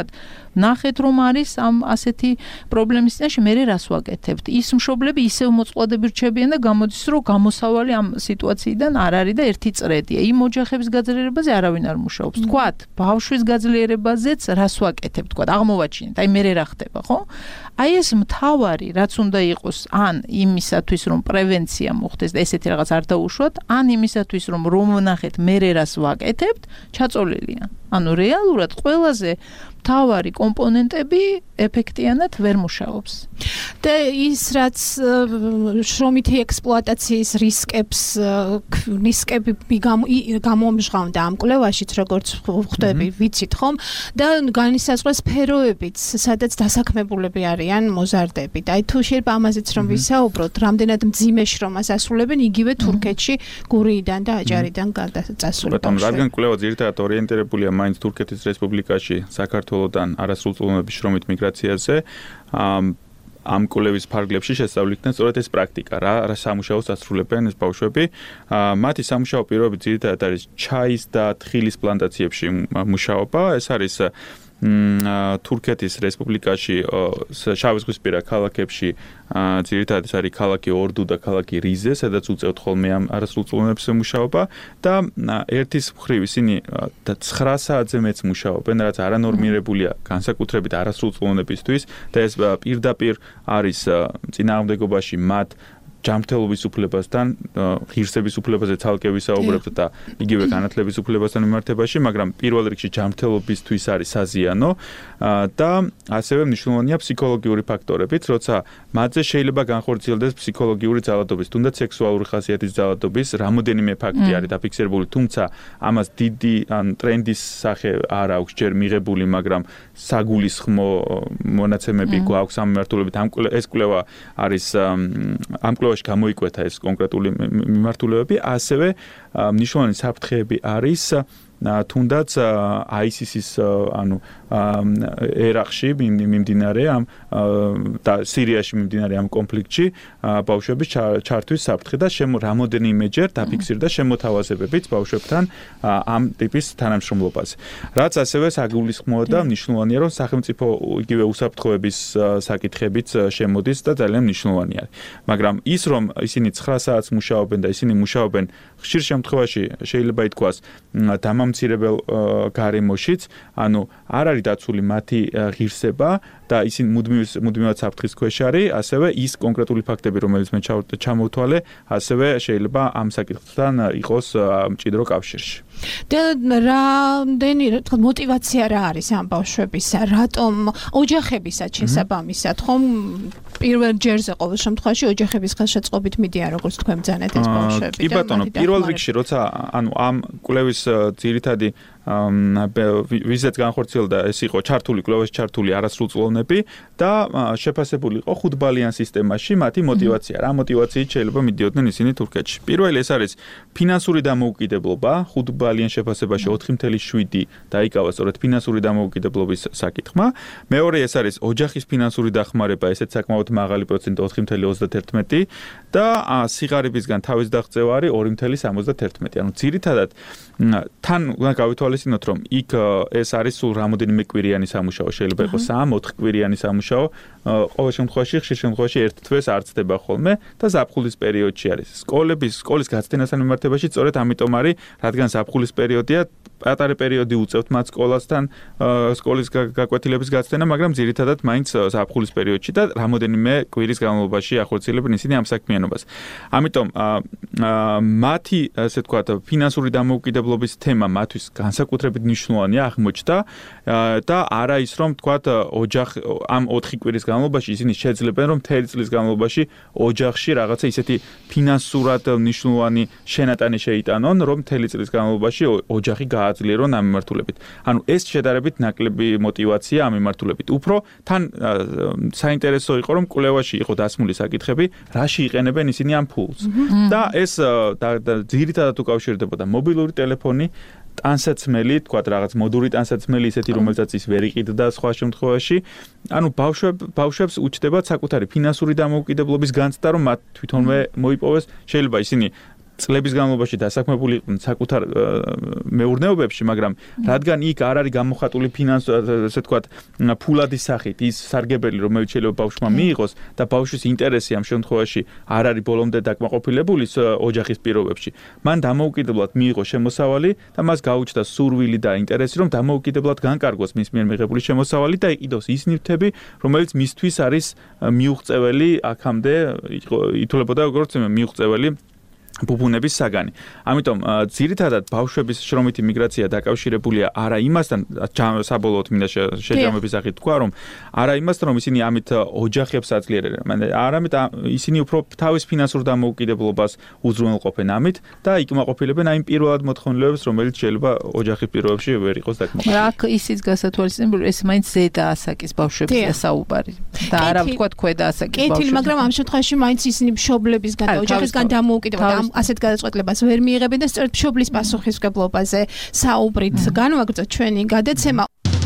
ნახეთ რომ არის ამ ასეთი პრობლემის წინაშე მე რას ვაკეთებთ ის მშობლები ისევ მოწყვლადები რჩებიან და გამოდის რომ გამოსავალი ამ სიტუაციიდან არ არის და ერთი წრედია იმ ოჯახების გაძლიერებაზე არავინ არ მუშაობს თქვათ ბავშვის გაძლიერებაზეც რას ვაკეთებთ თქვათ აღმოვაჩინეთ აი მე რა ხდება ხო აი ეს მთავარი რაც უნდა იყოს ან იმისათვის რომ პრევენცია მოხდეს და ესეთი რაღაც არ დაუშვათ ან იმისათვის რომ რომ ვნახეთ მე რას ვაკეთებთ ჩაწოლილია ანუ რეალურად ყველაზე მთავარი კომპონენტები ეფექტიანად ვერ მუშაობს. და ის რაც შრომითი ექსპლუატაციის რისკებს რისკები გამომჟღავნდა ამ კვლევაშიც როგორც ხვდები ვიცით ხომ და განისაზღვრა სფეროებიც სადაც დასაქმებულები არიან მოზარდები და აი თუ შეიძლება ამაზეც რომ ვისაუბროთ რამდენად მძიმე შრომას ასრულებენ იგივე თურქეთში გურიიდან და აჭარიდან გადაწასული ბატონო რადგან კვლევა ძირითადად ორიენტირებულია მაინც თურქეთის რესპუბლიკაში საქართველოდან არასრულწლოვანების შრომით მიგრაციაზე ამ კვლევის ფარგლებში შესწავლიქდნენ სწორედ ეს პრაქტიკა რა რა სამუშაოს ასრულებენ ეს ბავშვები მათი სამუშაო პირობები ძირითადად არის ჩაის და თხილის პლანტაციებში მუშაობა ეს არის თურქეთის რესპუბლიკაში შავიზღვისპირა ქალაქებში ძირითადად ეს არის ქალაქი ორდუ და ქალაქი რიზე სადაც უწევთ ხოლმე ამ არასრულწლოვანების მუშაობა და ერთის მხრივ ისინი ცხრა საათზე მეც მუშაობენ რაც არანორმირებულია განსაკუთრებით არასრულწლოვანებისთვის და ეს პირდაპირ არის წინააღმდეგობაში მათ ჯანმრთელობის უფლებასთან, ღირსების უფლებაზე ცალკე ვისაუბრებთ და იგივე განათლების უფლებასთან მიმართებაში, მაგრამ პირველ რიგში ჯანმრთელობისთვის არის საზიანო და ასევე მნიშვნელოვანია ფსიქოლოგიური ფაქტორებიც, როცა მათზე შეიძლება განხორციელდეს ფსიქოლოგიური ძალადობის, თუნდაც სექსუალური ხასიათის ძალადობის, რამოდენიმე ფაქტი არის დაფიქსირებული, თუმცა ამას დიდი ან ტრენდის სახე არ აქვს ჯერ მიღებული, მაგრამ საგულისხმო მონაცემები გვაქვს ამ მიმართულებით. ამ ეს კვლევა არის ამ კვლევაში გამოიკვეთა ეს კონკრეტული მიმართულებები, ასევე მნიშვნელოვანი საფრთხეები არის თუნდაც აი სი ის-ის ანუ ერაყში მიმდინარე ამ და სირიაში მიმდინარე ამ კონფლიქტში ბავშვების ჩართვის საფრთხე და რამოდენიმეჯერ დაფიქსირდა შემოთავაზებებიც ბავშვებთან ამ ტიპის თანამშრომლობაზე. რაც ასევე საგულისხმოა და მნიშვნელოვანია, რომ სახელმწიფო იგივე უსაფრთხოების საკითხებიც შემოდის და ძალიან მნიშვნელოვანი არის. მაგრამ ის რომ ისინი ცხრა საათს მუშაობენ და ისინი მუშაობენ ხშირ შემთხვევაში შეიძლება ითქვას დამამცირებელ გარემოშიც, ანუ არ არის დაცული მათი ღირსება და ისინი მუდმივად საფრთხის ქვეშ არის, ასევე ის კონკრეტული ფაქტები, რომელიც მე ჩამოვთვალე, ასევე შეიძლება ამ საკითხთან იყოს მჭიდრო კავშირში. და რამდენი თქო мотиваცია რა არის ამ ბავშვებისა, რატომ ოჯახებისაც შესაბამისად, ხომ პირველ ჯერზე ყოველ შემთხვევაში ოჯახების ხელშეწყობით მიდიან როგორც თქვენ ბრძანეთ ეს ბავშვები. კი ბატონო, პირველ რიგში როცა ანუ ამ კვლევის ძირითადი ვიზეთ განხორციელდა ეს იყო ჩართული კვლევაში ჩართული არასრულწლოვნები და შეფასებული იყო ხუთბალიან სისტემაში მათი мотиваცია. რა мотиваციით შეიძლება მიდიოდნენ ისინი თურქეთში. პირველი ეს არის ფინანსური დამოუკიდებლობა, ხუთბალიან შეფასებაში ოთხი წუთი შვიდი დაიკავა სწორედ ფინანსური დამოუკიდებლობის საკითხმა. მეორე ეს არის ოჯახის ფინანსური დახმარება, ესეც საკმაოდ მაღალი პროცენტი ოთხი წუთი ოცდაათი და სიღარიბისგან თავის დაღწევა არის ორი წუთი სამოცდაათი. ანუ ძირითადად თან უნდა გავითვალისწინოთ, რომ იქ ეს არის სულ რამოდენიმე კვირიანი სამუშაო, შეიძლება იყოს სამი-ოთხი კვირიანი სამუშაო, ყოველ შემთხვევაში ხშირ შემთხვევაში ერთ თვეს არ ცდება ხოლმე და ზაფხულის პერიოდში არის. სკოლების, სკოლის გაწდენასთან მიმართებაში სწორედ ამიტომ არის, რადგან ზაფხულის პერიოდია, პატარა პერიოდი უწევთ მათ სკოლასთან სკოლის გაკვეთილების გაწდენა, მაგრამ ძირითადად მაინც ზაფხულის პერიოდში და რამოდენიმე კვირის განმავლობაში ახორციელებენ ისინი ამ საქმიანობას. ამიტომ მათი, ასე ვთქვათ, ფინანსური დამოუკიდებლობის თემა მათთვის განსაკუთრებით მნიშვნელოვანია აღმოჩნდა და არა ის რომ ვთქვათ ოჯახ ამ ოთხი კვირის განმავლობაში ისინი შეძლებენ რომ მთელი წლის განმავლობაში ოჯახში რაღაცა ისეთი ფინანსურად მნიშვნელოვანი შენატანი შეიტანონ, რომ მთელი წლის განმავლობაში ოჯახი გააძლიერონ ამ მიმართულებით. ანუ ეს შედარებით ნაკლები мотиваცია ამ მიმართულებით. უფრო თან საინტერესო იყო რომ კვლევაში იყო დასმული საკითხები, რაში იყენებენ ისინი ამ ფულს. და ეს ძირითადად უკავშირდებოდა მობილური ტელეფონი, ტანსაცმელი, თქვათ რაღაც მოდური ტანსაცმელი ისეთი, რომელსაც ის ვერ იყიდდა სხვა შემთხვევაში. ანუ ბავშვებს უჩნდებათ საკუთარი ფინანსური დამოუკიდებლობის განცდა, რომ მათ თვითონვე მოიპოვეს. შეიძლება ისინი წლების განმავლობაში დასაქმებული იყვნენ საკუთარ მეურნეობებში, მაგრამ რადგან იქ არ არის გამოხატული ფინანსური, ესე ვთქვათ, ფულადის სახით ის სარგებელი, რომელიც შეიძლება ბავშვმა მიიღოს და ბავშვის ინტერესი ამ შემთხვევაში არ არის ბოლომდე დაკმაყოფილებული ოჯახის პირობებში. მან დამოუკიდებლად მიიღო შემოსავალი და მას გაუჩნდა სურვილი და ინტერესი, რომ დამოუკიდებლად განკარგოს მის მიერ მიღებული შემოსავალი და იყიდოს ის ნივთები, რომელიც მისთვის არის მიუღწეველი აქამდე ითვლებოდა როგორც მიუღწეველი ბუბუნების საგანი. ამიტომ ძირითადად ბავშვების შრომითი მიგრაცია დაკავშირებულია არა იმასთან, საბოლოოდ მინდა შეჯამების სახით თქვა, რომ არა იმასთან, რომ ისინი ამით ოჯახებს აძლიერებენ, არამედ ისინი უფრო თავის ფინანსურ დამოუკიდებლობას უზრუნველყოფენ ამით და იკმაყოფილებენ აი პირველად მოთხოვნილებებს, რომელიც შეიძლება ოჯახის პირობებში ვერ იყოს დაკმაყოფილებული. აქ ისიც გასათვალისწინებელი, ეს მაინც ზედა ასაკის ბავშვებია საუბარი და არა ვთქვათ ქვედა ასაკის ბავშვები. კეთილი, მაგრამ ამ შემთხვევაში მაინც ისინი მშობლებისგან და ოჯახისგან დამოუკიდებლად ასეთ გადაწყვეტილებას ვერ მიიღებენ და სწორედ მშობლის პასუხისმგებლობაზე საუბრით განვაგრძოთ ჩვენი გადაცემა.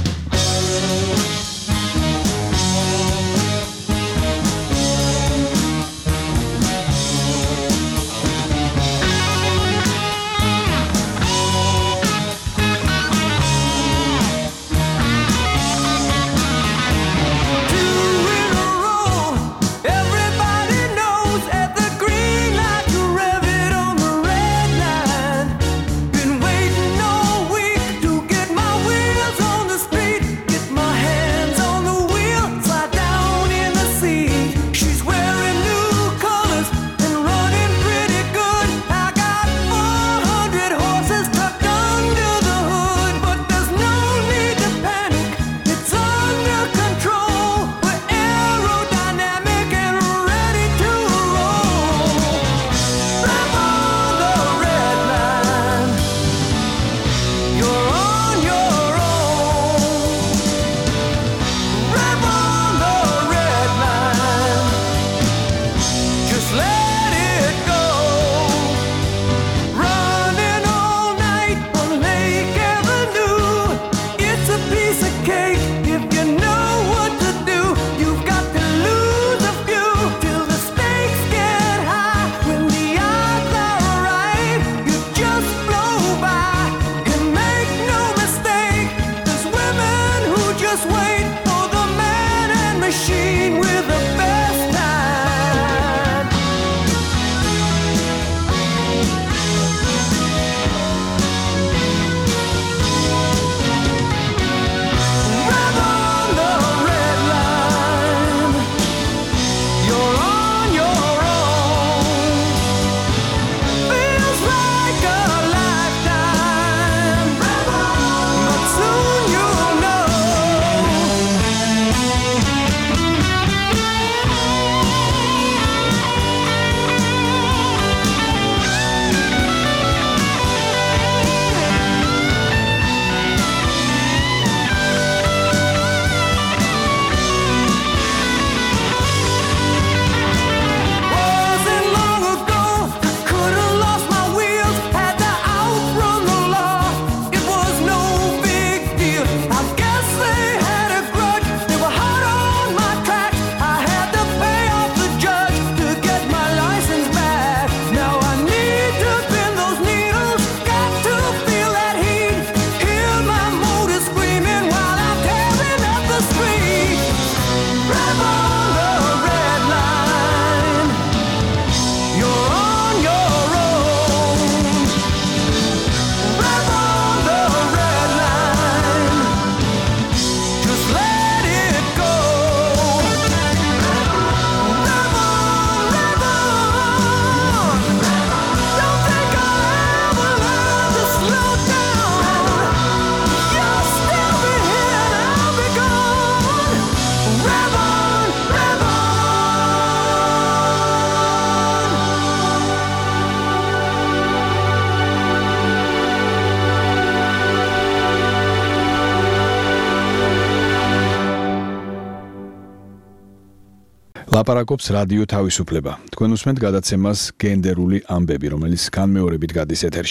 ლაპარაკობს რადიო თავისუფლება. თქვენ უსმენთ გადაცემას გენდერული ამბები, რომელიც განმეორებით გადის ეთერში.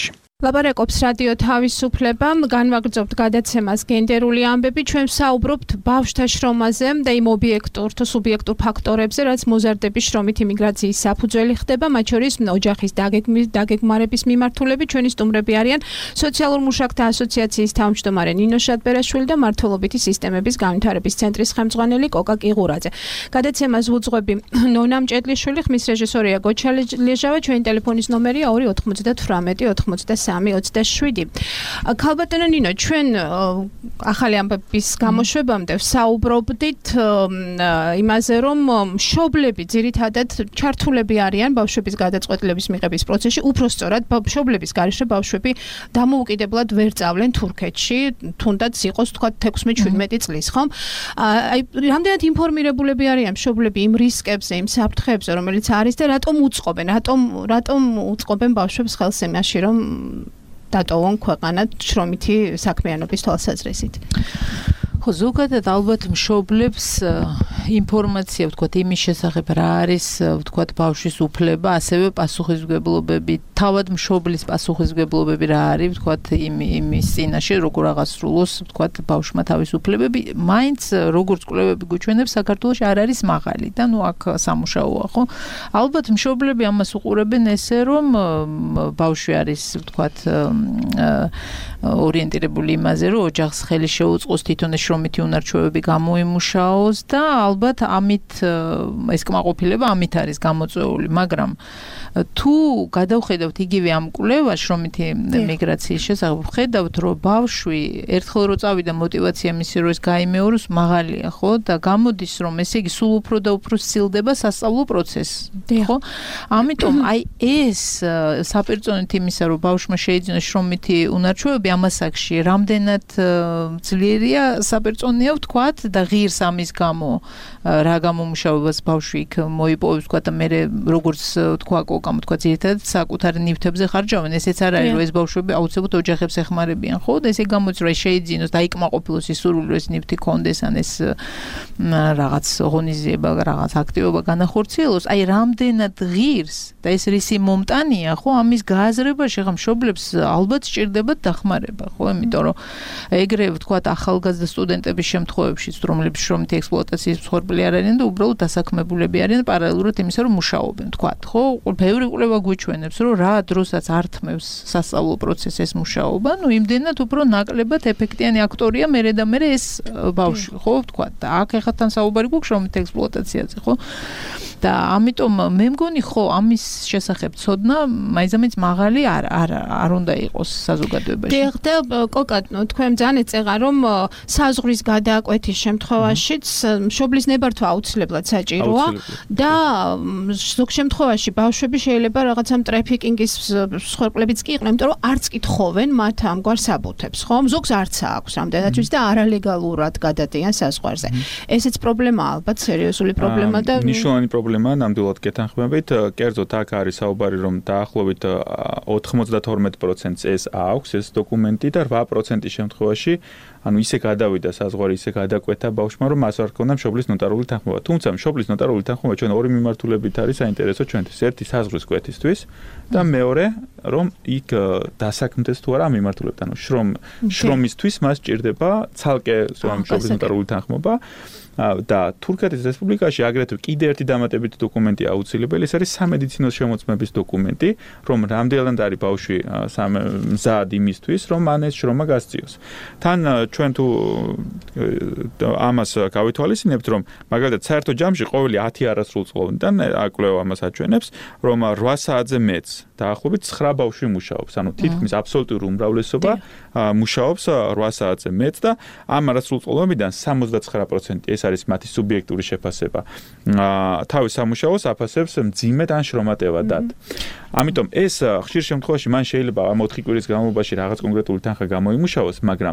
ლაპარაკობს რადიო თავისუფლება, განვაგრძობთ გადაცემას გენდერული ამბები, ჩვენ ვსაუბრობთ ბავშვთა შრომაზე და იმ ობიექტურ თუ სუბიექტურ ფაქტორებზე, რაც მოზარდების შრომით იმიგრაციის საფუძველი ხდება, მათ შორის ოჯახის დაგეგმარების მიმართულებით. ჩვენი სტუმრები არიან სოციალურ მუშაკთა ასოციაციის თავმჯდომარე ნინო შატბერაშვილი და მართლობითი სისტემების განვითარების ცენტრის ხელმძღვანელი კოკა კიღურაძე. გადაცემას ვუძღვები ნონა მჭედლიშვილი, ხმის რეჟისორია გოჩა ლეჟავა, ჩვენი ტელეფონის ნომერია ორი ოთხმოცდათვრამეტი ოცდასამი ოცდაშვიდი. ქალბატონო ნინო, ჩვენ ახალი ამბების გამოშვებამდე ვსაუბრობდით იმაზე, რომ მშობლები ძირითადად ჩართულები არიან ბავშვების გადაწყვეტილების მიღების პროცესში, უფრო სწორად მშობლების გარეშე ბავშვები დამოუკიდებლად ვერ წავლენ თურქეთში, თუნდაც იყოს თქვა თექვსმეტ-შვიდმეტი წლის, ხომ? აი, რამდენად ინფორმირებულები არიან მშობლები იმ რისკებზე, იმ საფრთხეებზე, რომელიც არის და რატომ უწყობენ, რატომ რატომ უწყობენ ბავშვებს ხელს იმაში, რომ დატოვონ ქვეყანა შრომითი საქმიანობის თვალსაზრისით? ხო, ზოგადად ალბათ მშობლებს ინფორმაცია ვთქვათ იმის შესახებ რა არის ვთქვათ ბავშვის უფლება, ასევე პასუხისმგებლობები, თავად მშობლის პასუხისმგებლობები რა არის ვთქვათ იმ იმის წინაშე როგორ აღასრულოს ვთქვათ ბავშვმა თავის უფლებები, მაინც როგორც კვლევები გვიჩვენებს საქართველოში არ არის მაღალი და ნუ აქ სამუშაოა, ხო? ალბათ მშობლები ამას უყურებენ ესე რომ ბავშვი არის ვთქვათ ორიენტირებული იმაზე რომ ოჯახს ხელი შეუწყოს თვითონ შრომითი უნარჩვევები გამოიმუშაოს და ალბათ ამით ეს კმაყოფილება ამით არის გამოწვეული, მაგრამ თუ გადავხედავთ იგივე ამ კვლევას შრომითი მიგრაციის შესახებ, ხედავთ რომ ბავშვი ერთხელ რო წავიდა მოტივაცია მისი რომ ეს გაიმეოროს მაღალია, ხო? და გამოდის რომ ესე იგი სულ უფრო და უფრო სცილდება სასწავლო პროცესი, ხო? ამიტომ აი ეს საპირწონეთ იმისა რომ ბავშვმა შეიძინოს შრომითი უნარჩვევები ამ ასაკში რამდენად ძლიერია საპირწონეა ვთქვათ და ღირს ამის გამო რა გამომუშავებას ბავშვი იქ მოიპოვებს ვთქვათ და მე როგორც თქვა კოკამ ვთქვათ ძირითადად საკუთარ ნივთებზე ხარჯავენ, ესეც არ არის რომ ეს ბავშვები აუცილებლად ოჯახებს ეხმარებიან, ხო? და ესე გამოდის რომ შეიძინოს და იკმაყოფილოს ის სურვილი რომ ეს ნივთი კონდეს ან ეს რაღაც ღონისძიება, რაღაც აქტივობა განახორციელოს, აი რამდენად ღირს და ეს რისი მომტანია, ხო? ამის გააზრებაში ხა მშობლებს ალბათ სჭირდებათ დახმარება, ხო? იმიტომ რომ ეგრე ვთქვათ ახალგაზრდა სტუდენტების შემთხვევებშიც, რომლებიც შრომითი ექსპლუატაციის მსხვერპლი არ არიან და უბრალოდ დასაქმებულები არიან პარალელურად იმისა, რომ მუშაობენ, ვთქვათ, ხო? ბევრი კვლევა გვიჩვენებს, რომ რა დროსაც ართმევს სასწავლო პროცესს ეს მუშაობა, ნუ იმდენად უფრო ნაკლებად ეფექტიანი აქტორია მერე და მერე ეს ბავშვი, ხო, ვთქვათ. და აქ ეხლა თან საუბარი გვაქვს შრომითი ექსპლუატაციაზე, ხო? და ამიტომ მე მგონი ხო ამის შესახებ ცოდნა მაინც მაღალი არ არ არ უნდა იყოს საზოგადოებაში. დიახ, და კოკა, თქვენ ძალიან ეწეღა რომ საზღვრის გადააკვეთის შემთხვევაშიც მშობლის ნებართვა აუცილებლად საჭიროა და ზოგ შემთხვევაში ბავშვები შეიძლება რაღაცა ტრაფიკინგის მსხვერპლებიც კი იყვნენ, იმიტომ რომ არც კი თხოვენ მათ ამგვარ საბუთებს, ხო? ზოგს არც აქვს რამდენად ვიცი და არალეგალურად გადადიან საზღვარზე. ესეც პრობლემაა, ალბათ სერიოზული პრობლემა და მნიშვნელოვანი პრობლემაა, ნამდვილად გეთანხმებით. კერძოდ აქ არის საუბარი რომ დაახლოებით ოთხმოცდათორმეტ პროცენტს ეს აქვს ეს დოკუმენტი და რვა პროცენტის შემთხვევაში ანუ ისე გადავიდა საზღვარი, ისე გადაკვეთა ბავშვმა, რომ მას არ ჰქონდა მშობლის ნოტარული თანხმობა. თუმცა მშობლის ნოტარული თანხმობა ჩვენ ორი მიმართულებით არის საინტერესო ჩვენთვის. ერთი საზღვრის კვეთისთვის და მეორე რომ იქ დასაქმდეს თუ არა მიმართულებით. ანუ შრომ შრომისთვის მას ჭირდება ცალკე მშობლის ნოტარული თანხმობა. და თურქეთის რესპუბლიკაში აგრეთვე კიდე ერთი დამატებითი დოკუმენტი აუცილებელი, ეს არის სამედიცინო შემოწმების დოკუმენტი, რომ რამდენად არის ბავშვი მზად იმისთვის, რომ მან ეს შრომა გასწიოს. თან ჩვენ თუ ამას გავითვალისწინებთ, რომ მაგალითად საერთო ჯამში ყოველი ათი არასრულწლოვანიდან აკვლევა ამას აჩვენებს, რომ რვა საათზე მეც დაახლოებით ცხრა ბავშვი მუშაობს, ანუ თითქმის აბსოლუტური უმრავლესობა მუშაობს რვა საათზე მეც და ამ არასრულწლოვანებიდან სამოცდაცხრა პროცენტი ეს არის მათი სუბიექტური შეფასება. თავის სამუშაოს აფასებს მძიმედ ან შრომატევადად. ამიტომ ეს ხშირ შემთხვევაში მან შეიძლება ამ ოთხი კვირის განმავლობაში რაღაც კონკრეტული თანხა გამოიმუშაოს, მაგრამ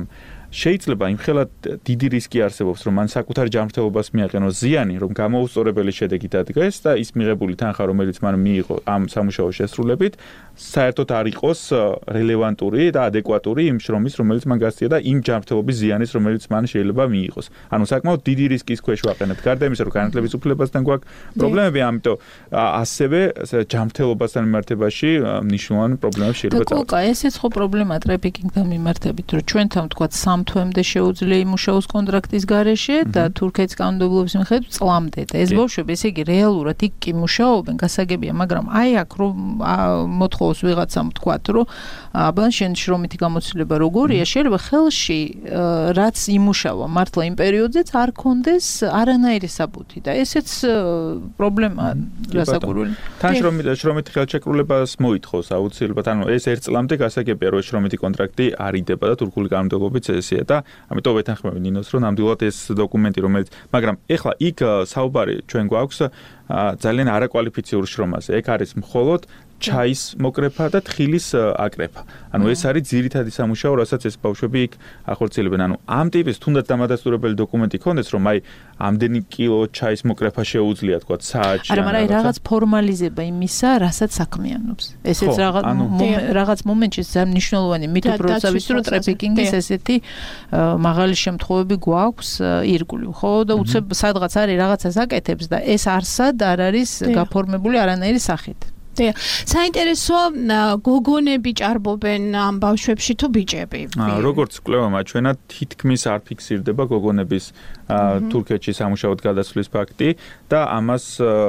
შეიძლება იმხელა დიდი რისკი არსებობს, რომ მან საკუთარ ჯანმრთელობას მიაყენოს ზიანი, რომ გამოუსწორებელი შედეგი დადგეს და ის მიღებული თანხა, რომელიც მან მიიღო ამ სამუშაოს შესრულებით, საერთოდ არ იყოს რელევანტური და ადეკვატური იმ შრომის, რომელიც მან გასწია და იმ ჯანმრთელობის ზიანის, რომელიც მან შეიძლება მიიღოს. ანუ საკმაოდ დიდი რისკის ქვეშ ვაყენებთ. გარდა იმისა, რომ განათლების უფლებასთან გვაქვს პრობლემები, ამიტომ ასევე ჯანმრთელობასთან მიმართებაში მნიშვნელოვანი პრობლემები შეიძლება წავიდეს. და ესეც ხო პრობლემა ტრაფიკინგთან მიმართებით, რომ ჩვენთან თქვა სამ თვემდე შეუძლია იმუშაოს კონტრაქტის გარეშე და თურქეთის კანონმდებლობის მიხედვით წლამდე და ეს ბავშვები ესე იგი რეალურად იქ კი მუშაობენ, გასაგებია, მაგრამ აი აქ რომ მოთხოვს ვიღაცამ თქვათ, რომ აბა შენ შრომითი გამოცდილება როგორია, შეიძლება ხელში რაც იმუშავა მართლა იმ პერიოდზეც არ კონდეს არანაირი საბუთი და ესეც პრობლემაა გასაკურული. თან შრომითი ხელშეკრულებას მოითხოვს აუცილებლად, ანუ ეს ერთ წლამდე გასაგებია, რომ შრომითი კონტრაქტი არ იდება და თურქული კანონმდებლობით ესეა და ამიტომ ვეთანხმები ნინოს, რომ ნამდვილად ეს დოკუმენტი, რომელიც, მაგრამ ეხლა იქ საუბარი ჩვენ გვაქვს ძალიან არაკვალიფიციური შრომაზე. ეგ არის მხოლოდ ჩაის მოკრეფა და თხილის აკრეფა. ანუ ეს არის ძირითადი სამუშაო, რასაც ეს ბავშვები იქ ახორციელებენ. ანუ ამ ტიპის თუნდაც დამადასტურებელი დოკუმენტი ქონდეს, რომ აი ამდენი კილო ჩაის მოკრეფა შეუძლია, თქვა, საათში. არა, მაგრამ რაღაც ფორმალიზება იმისა, რასაც საქმიანობს. ესეც რაღაც რაღაც მომენტში ძალიან მნიშვნელოვანი მითი პროცესი, რომ ტრაფიკინგის ესეთი მაღალი შემთხვევები გვაქვს ირგული, ხო? და უცებ სადღაც არის რაღაცას აკეთებს და ეს არსად არ არის გაფორმებული არანაირი სახით. დიახ, საინტერესოა გოგონები ჭარბობენ ამ ბავშვებში თუ ბიჭები? როგორც კვლევა მაჩვენა, თითქმის არ ფიქსირდება გოგონების თურქეთში სამუშაოდ გადასვლის ფაქტი და ამას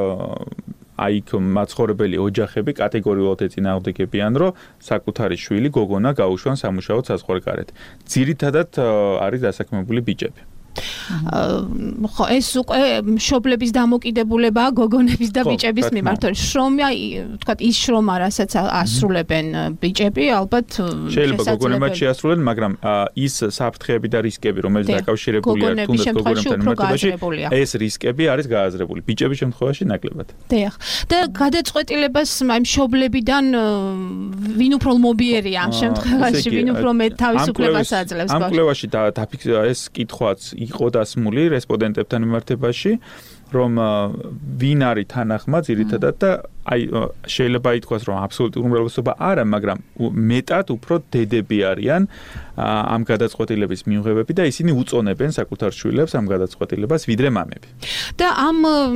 აი მაცხოვრებელი ოჯახები კატეგორიულად ეწინააღმდეგებიან, რომ საკუთარი შვილი გოგონა გაუშვან სამუშაოდ საზღვარგარეთ. ძირითადად არის დასაქმებული ბიჭები. ხო, ეს უკვე მშობლების დამოკიდებულებაა გოგონების და ბიჭების მიმართ. შრომა, თქვა, ის შრომა, რასაც ასრულებენ ბიჭები, ალბათ შეიძლება გოგონებად შეასრულեն, მაგრამ ის საფრთხეები და რისკები, რომელიც დაკავშირებულია თუნდაც გოგონებთან მიმართებაში, ეს რისკები არის გააზრებული. ბიჭების შემთხვევაში ნაკლებად. დიახ. და გადაწყვეტილებას მშობლებიდან ვინ უფრო მობიერია ამ შემთხვევაში, ვინ უფრო მეტ თავისუფლებას აძლევს ბავშვს? ამ კვლევაში ეს კითხვაც იყო დასმული რესპონდენტებთან მიმართებაში, რომ ვინ არის თანახმა ძირითადად და აი შეიძლება ითქვას, რომ აბსოლუტური უმრავლესობა არა, მაგრამ მეტად უფრო დედები არიან ამ გადაწყვეტილების მიუღებები და ისინი უწონებენ საკუთარ შვილებს ამ გადაწყვეტილებას ვიდრე მამები. და ამ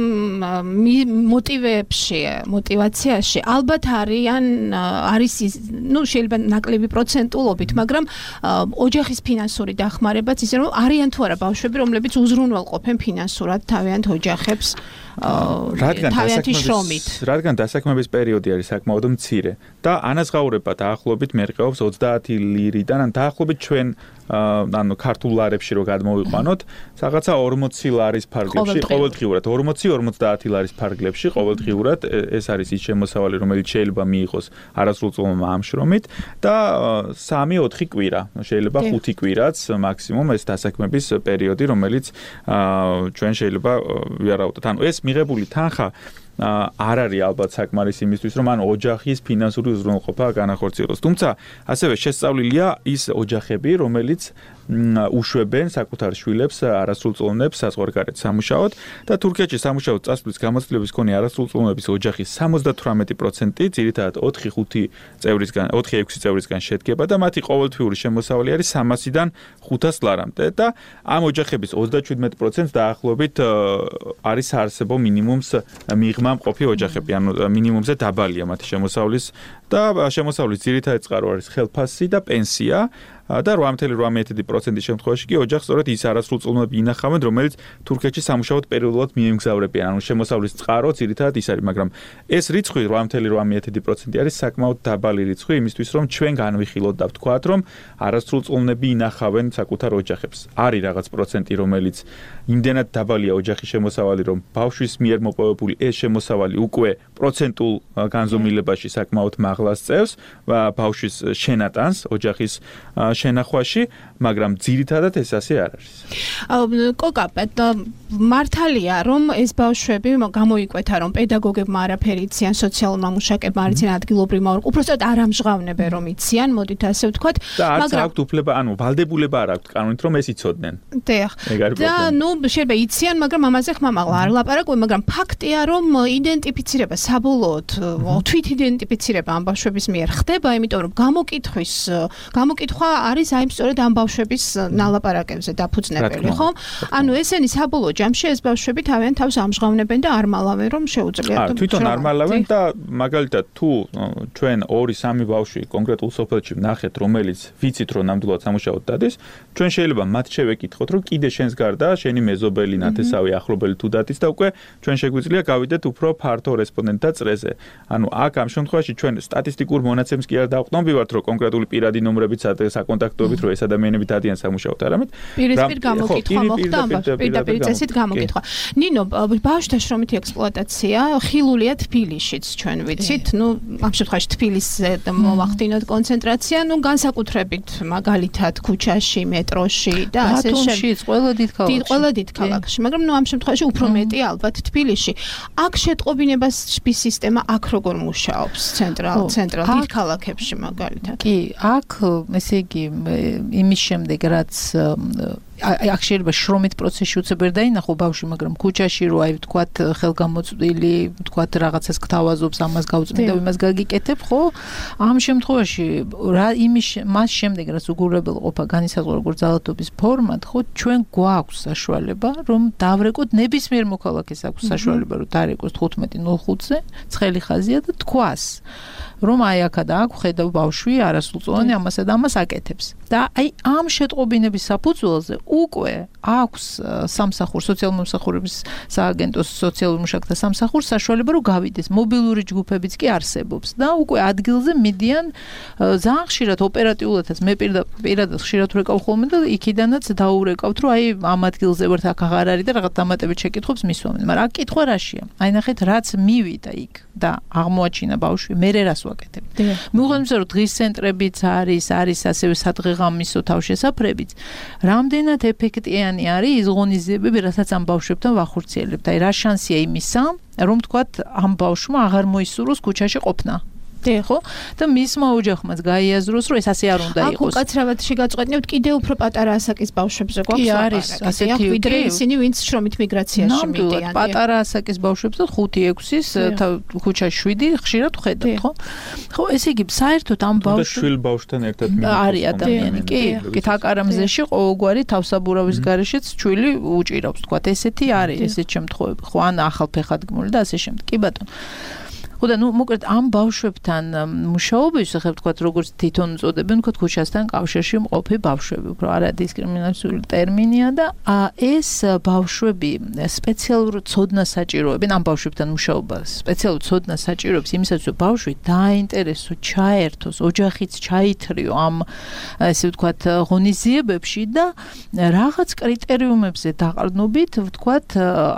მოტივებში, მოტივაციაში ალბათ არიან არის ну შეიძლება ნაკლები პროცენტულობით, მაგრამ ოჯახის ფინანსური დახმარებაც ისე რომ არიან თუ არა ბავშვები, რომლებიც უზრუნველყოფენ ფინანსურად თავიანთ ოჯახებს თავიანთი შრომით. რადგან დასაქმების პერიოდი არის საკმაოდ მცირე და ანაზღაურება დაახლოებით მერყეობს ოცდაათი ლირიდან, ან დაახლოებით ჩვენ ანუ ქართულ ლარებში რო გადმოვიყვანოთ, რაღაცა ორმოცი ლარის ფარგლებში ყოველდღიურად, ორმოცი ორმოცდაათი ლარის ფარგლებში ყოველდღიურად ეს არის ის შემოსავალი, რომელიც შეიძლება მიიღოს არასრულწლოვანმა ამ შრომით და სამი ოთხი კვირა, შეიძლება ხუთი კვირაც მაქსიმუმ ეს დასაქმების პერიოდი, რომელიც ჩვენ შეიძლება ვიარავოთ. ანუ ეს მიღებული თანხა არ არის ალბათ საკმარისი იმისთვის, რომ ან ოჯახის ფინანსური უზრუნველყოფა განახორციელოს. თუმცა ასევე შესწავლილია ის ოჯახები, რომელიც უშვებენ საკუთარ შვილებს არასრულწლოვნებს საზღვარგარეთ სამუშაოდ და თურქეთში სამუშაოდ წასვლის გამოცდილების მქონე არასრულწლოვნების ოჯახის სამოცდათვრამეტი პროცენტი ძირითადად ოთხი ხუთი წევრისგან ოთხი ექვსი წევრისგან შედგება და მათი ყოველთვიური შემოსავალი არის სამასიდან ხუთას ლარამდე და ამ ოჯახების ოცდაჩვიდმეტი პროცენტი დაახლოებით არის საარსებო მინიმუმს მიღმა მყოფი ოჯახები, ანუ მინიმუმზე დაბალია მათი შემოსავლის და შემოსავლის ძირითადი წყარო არის ხელფასი და პენსია და რვა ათეული რვა პროცენტის შემთხვევაში კი ოჯახს სწორედ ის არასრულწლოვნები ინახავენ, რომელიც თურქეთში სამუშაოდ პერიოდულად მიემგზავრებიან. ანუ შემოსავლის წყარო ძირითადად ის არის, მაგრამ ეს რიცხვი რვა ათეული რვა პროცენტი არის საკმაოდ დაბალი რიცხვი იმისთვის, რომ ჩვენ განვიხილოთ და ვთქვათ, რომ არასრულწლოვნები ინახავენ საკუთარ ოჯახებს. არის რაღაც პროცენტი, რომელიც იმდენად დაბალია ოჯახის შემოსავალი, რომ ბავშვის მიერ მოპოვებული ეს შემოსავალი უკვე პროცენტულ განზომილებაში საკმაოდ მაღალი მაღლას წევს ბავშვის შენატანს ოჯახის შენახვაში, მაგრამ ძირითადად ეს ასე არ არის. კოკა, მართალია რომ ეს ბავშვები გამოიკვეთა რომ პედაგოგებმა არაფერი იციან, სოციალურმა მუშაკებმა არ იციან, ადგილობრივმა უпроსტოდ არ ამჟღავნებენ რომ იციან, მოდით ასე ვთქვათ, მაგრამ აქვთ უფლება, ანუ ვალდებულება არ აქვთ კანონით რომ ეს იცოდნენ. დიახ. და ნუ შეიძლება იციან, მაგრამ ამაზე ხმამაღლა არ ლაპარაკობენ, მაგრამ ფაქტია რომ იდენტიფიცირება საბოლოოდ თვით იდენტიფიცირება ამ ბავშვების მიერ ხდება, იმიტომ რომ გამოკითხვის გამოკითხვა არის აი სწორედ ამ ბავშვების ნალაპარაკებზე დაფუძნებელი, ხო? ანუ ესენი საბოლოო ჯამში ეს ბავშვები თავიანთ თავს ამჟღავნებენ და არ მალავენ რომ შეუძლიათ. აა თვითონ არ მალავენ და მაგალითად თუ ჩვენ ორი სამი ბავშვი კონკრეტულ სოფელში ვნახეთ, რომელიც ვიცით რომ ნამდვილად სამუშაოდ დადის, ჩვენ შეიძლება მათ შევეკითხოთ რომ კიდე შენს გარდა შენი მეზობელი, ნათესავი, ახლობელი თუ დადის და უკვე ჩვენ შეგვიძლია გავიდეთ უფრო ფართო რესპონდენტთა წრეზე. ანუ აქ ამ შემთხვევაში ჩვენ სტატისტიკურ მონაცემს კი არ დავყნობივართ, რომ კონკრეტული პირადი ნომრებით საკონტაქტოებით რომ ეს ადამიანები დადიან სამუშაოდ, არამედ პირისპირ გამოკითხვა მოხდა ამ პირდაპირ წესით გამოკითხვა. ნინო, ბავშვთა შრომითი ექსპლუატაცია ხილულია თბილისშიც ჩვენ ვიცით, ნუ ამ შემთხვევაში თბილისზე მოვახდინოთ კონცენტრაცია, ნუ განსაკუთრებით მაგალითად ქუჩაში, მეტროში და ასე შემდგომ. ყველა დიდ ქალაქში. ყველა დიდ ქალაქში, მაგრამ ნუ ამ შემთხვევაში უფრო მეტი ალბათ თბილისში. აქ შეტყობინებას სისტემა აქ როგორ მუშაობს ცენტრალ ცენტრალ დიდ ქალაქებში მაგალითად. კი, აქ ესე იგი იმის შემდეგ რაც აქ შეიძლება შრომით პროცესში უცებ ვერ დაინახო ბავშვი, მაგრამ ქუჩაში რო აი ვთქვათ ხელგამოწვდილი, ვთქვათ რაღაცას გთავაზობს, ამას გავწმინდა, იმას გაგიკეთებ, ხო? ამ შემთხვევაში რა იმის მას შემდეგ რაც უგულებელყოფა განისაზღვრა როგორც ძალადობის ფორმად, ხო, ჩვენ გვაქვს საშუალება, რომ დავრეკოთ ნებისმიერ მოქალაქეს აქვს საშუალება, რომ დარეკოს თხუთმეტი ნულ ხუთზე, ცხელი ხაზია და თქვას, რომ აი აქა და აქ ხედავ ბავშვი არასრულწლოვანი ამასა და ამას აკეთებს. და აი ამ შეტყობინების საფუძველზე უკვე აქვს სამსახურ სოციალური მომსახურების სააგენტოს სოციალური მუშაკთა სამსახურს საშუალება რომ გავიდეს. მობილური ჯგუფებიც კი არსებობს და უკვე ადგილზე მიდიან ძალიან ხშირად ოპერატიულადაც მე პირადად ხშირად ვეკავ ხოლმე და იქიდანაც დაურეკავთ რომ აი ამ ადგილზე ვართ აქ აღარ არის და რაღაც დამატებით შეკითხვებს მისვამენ. მაგრამ აქ კითხვა რაშია? აი ნახეთ რაც მივიდა იქ და აღმოაჩინა ბავშვი, მე რას ვაკეთებ? მიუხედავად რომ დღის ცენტრებიც არის, არის ასევე სადღეღამისო თავშესაფრებიც, რამდენად ეფექტიანი არის ის ღონისძიებები, რასაც ამ ბავშვებთან ვახორციელებთ. აი რა შანსია იმისა, რომ თქვათ ამ ბავშვმა აღარ მოისურვოს ქუჩაში ყოფნა. ხო? და მისმა ოჯახმაც გაიაზროს, რომ ეს ასე არ უნდა იყოს. აქ უკაცრავად შეგაწყვეტნებთ კიდევ უფრო პატარა ასაკის ბავშვებზე გვაქვს. კი, არის ასეთი ვიდრე ისინი, ვინც შრომით მიგრაციაში მიდიან. პატარა ასაკის ბავშვებს და ხუთი ექვსის ქუჩაში შვიდი ხშირად ხედავთ, ხო? ხო, ესე იგი, საერთოდ ამ ბავშვს შვილ ბავშვთან ერთად მიდიან. არის ადამიანი, კი, კი, თაკარამზეში ყოველგვარი თავსაბურავის გარეშეც ჩვილი უჭირავს, თქვათ, ესეთი არის, ესეთ შემთხვევები, ხო, ან ახალფეხადგმული და ასე შემდეგ. კი ბატონო. ხო და ნუ მოკლედ ამ ბავშვებთან მუშაობის ხელ ვთქვათ როგორც თვითონ უწოდებენ ვთქვათ ქუჩასთან კავშირში მყოფი ბავშვები, უფრო არადისკრიმინაციული ტერმინია და ეს ბავშვები სპეციალურ ცოდნას საჭიროებენ ამ ბავშვებთან მუშაობას. სპეციალურ ცოდნას საჭიროებს იმისათვის რომ ბავშვი დაინტერესო, ჩაერთოს, ოჯახიც ჩაითრიო ამ ესე ვთქვათ ღონისძიებებში და რაღაც კრიტერიუმებზე დაყრდნობით ვთქვათ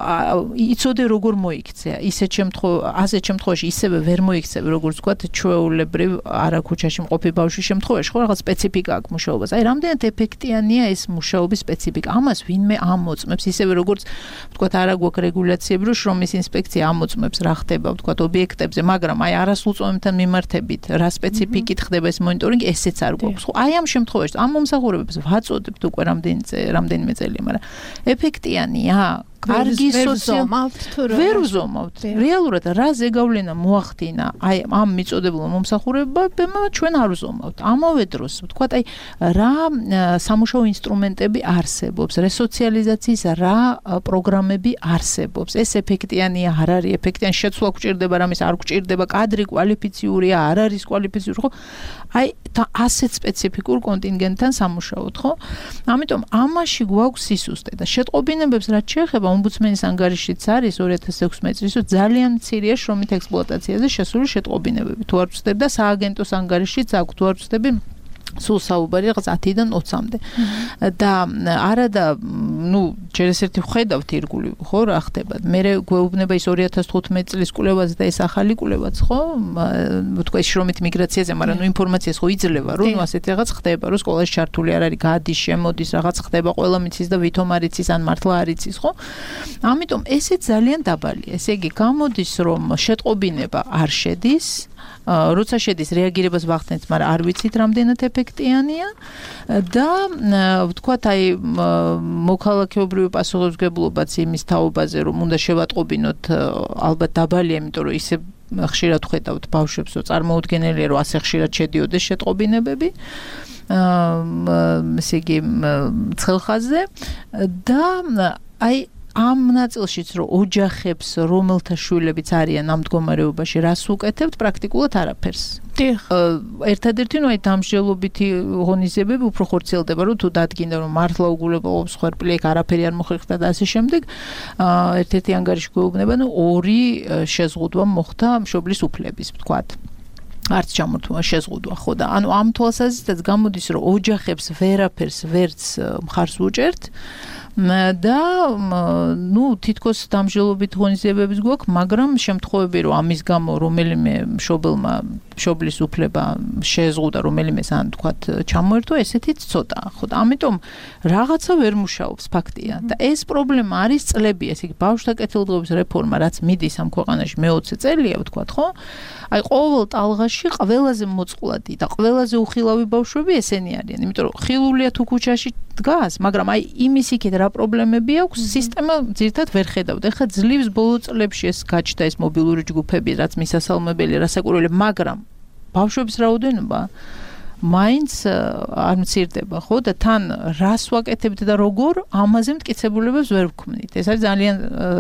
იცოდე როგორ მოიქცე. ისეთ შემთხვევაში, ასეთ შემთხვევაში ისევე ვერ მოიქცები, როგორც ვთქვათ, ჩვეულებრივ არა ქუჩაში მყოფი ბავშვის შემთხვევაში, ხო, რაღაც სპეციფიკა აქვს მუშაობას. აი, რამდენად ეფექტიანია ეს მუშაობის სპეციფიკა? ამას ვინმე ამოწმებს, ისევე როგორც ვთქვათ, არა გვაქვს რეგულაციები, რომ შრომის ინსპექცია ამოწმებს, რა ხდება, ვთქვათ, ობიექტებზე, მაგრამ აი არასრულწლოვანებთან მიმართებით, რა სპეციფიკით ხდება ეს მონიტორინგი, ესეც არ გვაქვს. ხო, აი ამ შემთხვევაში ამ მომსახურებებს ვაწოდებთ უკვე რამდენი რამდენიმე წელი, მაგრამ ეფექტიანია? კარგი სოციალური ვერ უზომავთ. რეალურად რა ზეგავლენა მოახდინა აი ამ მიწოდებულ მომსახურებებმა ჩვენ არ უზომავთ. ამავე დროს ვთქვათ აი რა სამუშაო ინსტრუმენტები არსებობს, რესოციალიზაციის რა პროგრამები არსებობს. ეს ეფექტიანია, არ არის ეფექტიანი, შეცვლა გვჭირდება, რამის არ გვჭირდება, კადრი კვალიფიციურია, არ არის კვალიფიციური, ხო? აი ასეთ სპეციფიკურ კონტინგენტთან სამუშაოთ, ხო? ამიტომ ამაში გვაქვს სისუსტე და შეტყობინებებს რაც შეეხება ომბუდსმენის ანგარიშიც არის ორი ათას ექვსმეტი წლის, რომ ძალიან მცირეა შრომით ექსპლუატაციაზე შესული შეტყობინებები. თუ არ ვწდები და სააგენტოს ანგარიშიც აქვს, თუ არ ვწდები სულ საუბარი რაღაც ათიდან ოცამდე. და არა და ნუ ჯერ ეს ერთი ხედავთ ირგული, ხო, რა ხდება. მე გვეუბნება ის ორი ათას თხუთმეტი წლის კვლევაზე და ეს ახალი კვლევაც, ხო? თქვა შრომით მიგრაციაზე, მაგრამ ნუ ინფორმაციას ხო იძლევა, რომ ნუ ასეთი რაღაც ხდება, რომ სკოლაში ჩართული არ არის, გადის, შემოდის, რაღაც ხდება, ყველა მიცის და ვითომ არ იცის, ან მართლა არ იცის, ხო? ამიტომ ესეც ძალიან დაბალია. ესე იგი, გამოდის, რომ შეტყობინება არ შედის, როცა შედის რეაგირებას ვახდენთ, მაგრამ არ ვიცით რამდენად ეფექტიანია და ვთქვათ, აი მოქალაქეობრივი პასუხისმგებლობაც იმის თაობაზე, რომ უნდა შევატყობინოთ, ალბათ დაბალია, იმიტომ რომ ისე ხშირად ხედავთ ბავშვებს, რომ წარმოუდგენელია, რომ ასე ხშირად შედიოდეს შეტყობინებები. ესე იგი, ცხელხაზზე და აი ამ ნაწილშიც რომ ოჯახებს, რომელთა შვილებიც არიან ამ მდგომარეობაში, რას უკეთებთ პრაქტიკულად არაფერს. დიახ. ერთადერთი ნუ აი დამსჯელობითი ღონისძიებები უფრო ხორციელდება, რომ თუ დადგინდა რომ მართლა უგულებელობს ხვერპლი, ეგ არაფერი არ მოხერხდა და ასე შემდეგ, ერთ-ერთი ანგარიში გვეუბნება, ნუ ორი შეზღუდვა მოხდა მშობლის უფლების, ვთქვათ. არც ჩამორთმევა შეზღუდვა, ხო და ანუ ამ თვალსაზრისითაც გამოდის, რომ ოჯახებს ვერაფერს ვერც მხარს უჭერთ. და ნუ თითქოს დამსჯელობით ღონისძიებებიც გვაქვს, მაგრამ შემთხვევები რომ ამის გამო რომელიმე მშობელმა მშობლის უფლება შეზღუდა, რომელიმეს ან თქვათ ჩამოერთვა, ესეთიც ცოტაა, ხო და ამიტომ რაღაცა ვერ მუშაობს ფაქტია და ეს პრობლემა არის წლები, ესე იგი ბავშვთა კეთილდღეობის რეფორმა, რაც მიდის ამ ქვეყანაში მეოცე წელია, ვთქვათ, ხო? აი ყოველ ტალღაში ყველაზე მოწყვლადი და ყველაზე უხილავი ბავშვები ესენი არიან, იმიტომ რომ ხილულია თუ ქუჩაში დგას, მაგრამ აი იმის იქით რა პრობლემები აქვს, სისტემა ძირითადად ვერ ხედავდა. ეხლა ძლივს ბოლო წლებში ეს გაჩნდა ეს მობილური ჯგუფები, რაც მისასალმებელი, რასაკურველი, მაგრამ ბავშვების რაოდენობა მაინც არ მცირდება, ხო და თან რას ვაკეთებთ და როგორ ამაზე მტკიცებულებებს ვერ ვქმნით. ეს არის ძალიან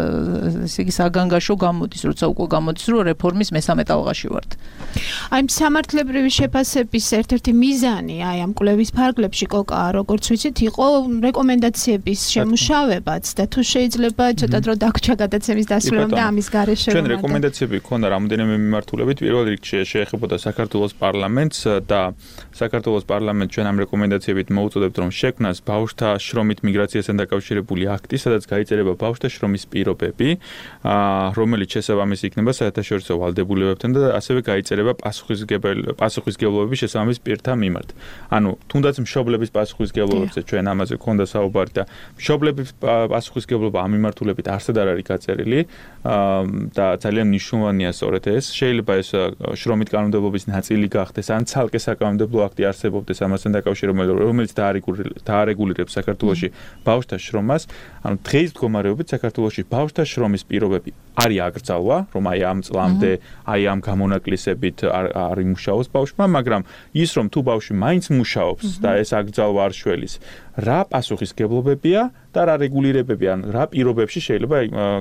ესე იგი საგანგაშო გამოდის, როცა უკვე გამოდის, რომ რეფორმის მესამე ტალღაში ვართ. აი სამართლებრივი შეფასების ერთ-ერთი მიზანი აი ამ კვლევის ფარგლებში კოკა, როგორც ვიცით, იყო რეკომენდაციების შემუშავებაც და თუ შეიძლება ცოტა დრო დაგვრჩა გადაცემის დასრულებამ და ამის გარეშე ჩვენ რეკომენდაციები ქონდა რამოდენიმე მიმართულებით, პირველ რიგში შეეხებოდა საქართველოს პარლამენტს და საქართველოს პარლამენტს ჩვენ ამ რეკომენდაციებით მოუწოდებთ, რომ შექმნას ბავშვთა შრომით მიგრაციასთან დაკავშირებული აქტი, სადაც გაიწერება ბავშვთა შრომის პირობები, რომელიც შესაბამისი იქნება საერთაშორისო ვალდებულებებთან და ასევე გაიწერება პასუხისმგებლობები შესაბამის პირთა მიმართ. ანუ თუნდაც მშობლების პასუხისმგებლობებზე ჩვენ ამაზე ქონდა საუბარი და მშობლების პასუხისმგებლობა ამ მიმართულებით არსად არ არის გაწერილი და ძალიან მნიშვნელოვანია სწორედ ეს. შეიძლება ეს შრომით კანონმდებლობის ნაწილი გახდეს ან ცალკე საკანონმდებლო აქტი არსებობდეს ამასთან დაკავშირებით, რომელიც დაარეგულირებს საქართველოში ბავშვთა შრომას. ანუ დღეის მდგომარეობით საქართველოში ბავშვთა შრომის პირობები არის აკრძალვა, რომ აი ამ წლამდე, აი ამ გამონაკლისებით არ იმუშაოს ბავშვმა, მაგრამ ის რომ თუ ბავშვი მაინც მუშაობს და ეს აკრძალვა არ შველის, რა პასუხისმგებლობებია და რა რეგულირებები, ან რა პირობებში შეიძლება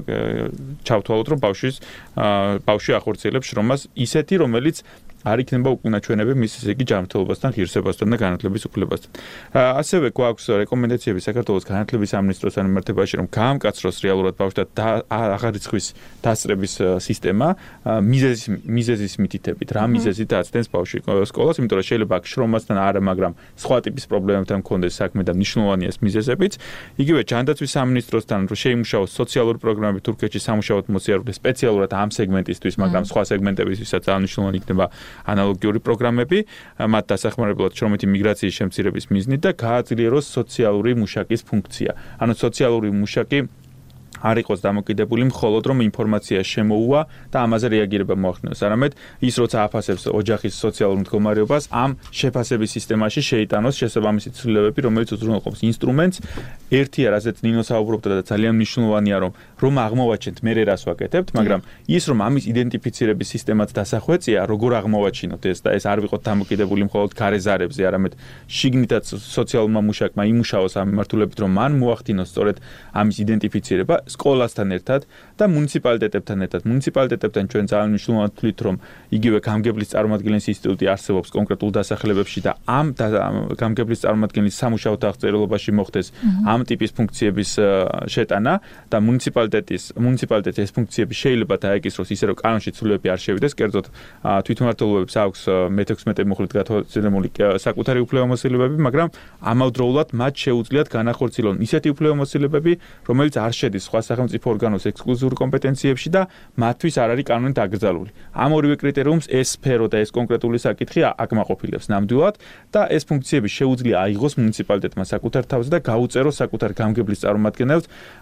ჩავთვალოთ, რომ ბავშვის ბავშვი ახორციელებს შრომას ისეთი, რომელიც არ იქნება უკმაჩვენებელი მის ესე იგი ჯანმრთელობასთან, ღირსებასთან და განათლების უფლებასთან. ასევე გვაქვს რეკომენდაციები საქართველოს განათლების სამინისტროსთან მიმართებაში, რომ გაამკაცროს რეალურად ბავშვთა აღარიცხვის დასწრების სისტემა მიზეზის მიზეზის მითითებით, რა მიზეზი დააცდენს ბავშვი სკოლას, იმიტომ რომ შეიძლება აქ შრომასთან არა, მაგრამ სხვა ტიპის პრობლემებთან მქონდეს საქმე და მნიშვნელოვანია ეს მიზეზებიც. იგივე ჯანდაცვის სამინისტროსთან რომ შეიმუშაოს სოციალური პროგრამები თურქეთში სამუშაოდ მოსიარულე სპეციალურად ამ სეგმენტისთვის, მაგრამ სხვა სეგმენტებისთვისაც მნიშვნელოვანი იქნება ანალოგიური პროგრამები, მათ დასახმარებლად შრომითი მიგრაციის შემცირების მიზნით და გააძლიეროს სოციალური მუშაკის ფუნქცია. ანუ სოციალური მუშაკი არ იყოს დამოკიდებული მხოლოდ რომ ინფორმაცია შემოუვა და ამაზე რეაგირება მოახდინოს, არამედ ის როცა აფასებს ოჯახის სოციალურ მდგომარეობას, ამ შეფასების სისტემაში შეიტანოს შესაბამისი ცვლილებები, რომელიც უზრუნველყოფს ინსტრუმენტს. ერთია, რაზეც ნინო საუბრობდა და ძალიან მნიშვნელოვანია, რომ რომ აღმოვაჩენთ მე რას ვაკეთებთ, მაგრამ ის რომ ამის იდენტიფიცირების სისტემაც დასახვეწია, როგორ აღმოვაჩინოთ ეს და ეს არ ვიყოთ დამოკიდებული მხოლოდ გარეზარებზე, არამედ შიგნითაც სოციალურმა მუშაკმა იმუშაოს ამ მიმართულებით, რომ მან მოახდინოს სწორედ ამის იდენტიფიცირება. სკოლასთან ერთად და მუნიციპალიტეტებთან ერთად. მუნიციპალიტეტებთან ჩვენ ძალიან მნიშვნელოვნად ვთვლით, რომ იგივე გამგებლის წარმოადგენლის ინსტიტუტი არსებობს კონკრეტულ დასახელებებში და ამ გამგებლის წარმოადგენლის სამუშაო აღწერილობაში მოხდეს ამ ტიპის ფუნქციების შეტანა და მუნიციპალიტეტის მუნიციპალიტეტის ეს ფუნქციები შეიძლება დაეკისროს ისე, რომ კანონში ცვლილებები არ შევიდეს, კერძოდ თვითმმართველობებს აქვს მეთექვსმეტე მუხლით გათვალისწინებული საკუთარი უფლებამოსილებები, მაგრამ ამავდროულად მათ შეუძლიათ განახორციელონ ისეთი უფლებამოსილებები, რომელიც არ შედის სხვა სახელმწიფო ორგანოს ექსკლუზიურ კომპეტენციებში და მათთვის არ არის კანონით აკრძალული. ამ ორივე კრიტერიუმს ეს სფერო და ეს კონკრეტული საკითხი აკმაყოფილებს ნამდვილად და ეს ფუნქციები შეუძლია აიღოს მუნიციპალიტეტმა საკუთარ თავზე და გაუწეროს საკუთარ გამგებლის წარმომადგენელს,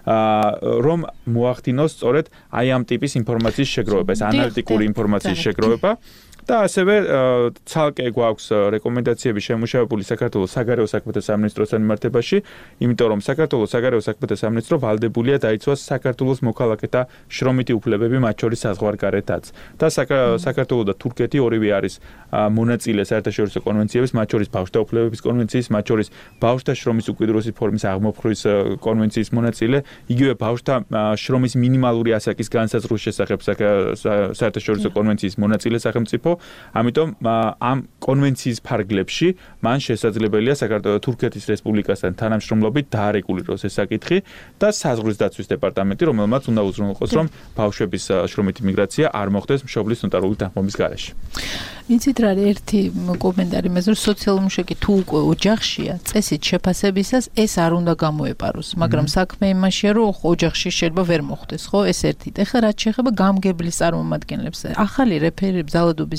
რომ მოახდინოს სწორედ აი ამ ტიპის ინფორმაციის შეგროვება, ეს ანალიტიკური ინფორმაციის შეგროვება. და ასევე ცალკე გვაქვს რეკომენდაციები შემუშავებული საქართველოს საგარეო საქმეთა სამინისტროს მიმართებაში, იმიტომ რომ საქართველოს საგარეო საქმეთა სამინისტრო ვალდებულია დაიცვას საქართველოს მოქალაქეთა შრომითი უფლებები, მათ შორის საზღვარგარეთაც. და საქართველოს და თურქეთი ორივე არის მონაწილე საერთაშორისო კონვენციების, მათ შორის ბავშვთა უფლებების კონვენციის, მათ შორის ბავშვთა შრომის უკიდურესი ფორმის აღმოფხვრვის კონვენციის მონაწილე, იგივე ბავშვთა შრომის მინიმალური ასაკის განსაზღვრის შესახებ საერთაშორისო კონვენციის მონაწილე სახელმწიფო. ამიტომ ამ კონვენციის ფარგლებში მან შესაძლებელია საქართველოს თურქეთის რესპუბლიკასთან თანამშრომლობით დაარეგულიროს ეს საკითხი და საზღვრის დაცვის დეპარტამენტი, რომელმაც უნდა უზრუნველყოს, რომ ბავშვების შრომითი მიგრაცია არ მოხდეს მშობლის ნოტარული თანხმობის გარეშე. იცით რა არის ერთი კომენტარი იმაზე, რომ სოციალური მუშაკი თუ უკვე ოჯახშია, წესით შეფასებისას ეს არ უნდა გამოეპაროს, მაგრამ საქმე იმაშია, რომ ოჯახში შეიძლება ვერ მოხდეს, ხო? ეს ერთი. ეხლა რაც შეეხება გამგებლის წარმომადგენლებს, ახალი რეფერირების ძალადობის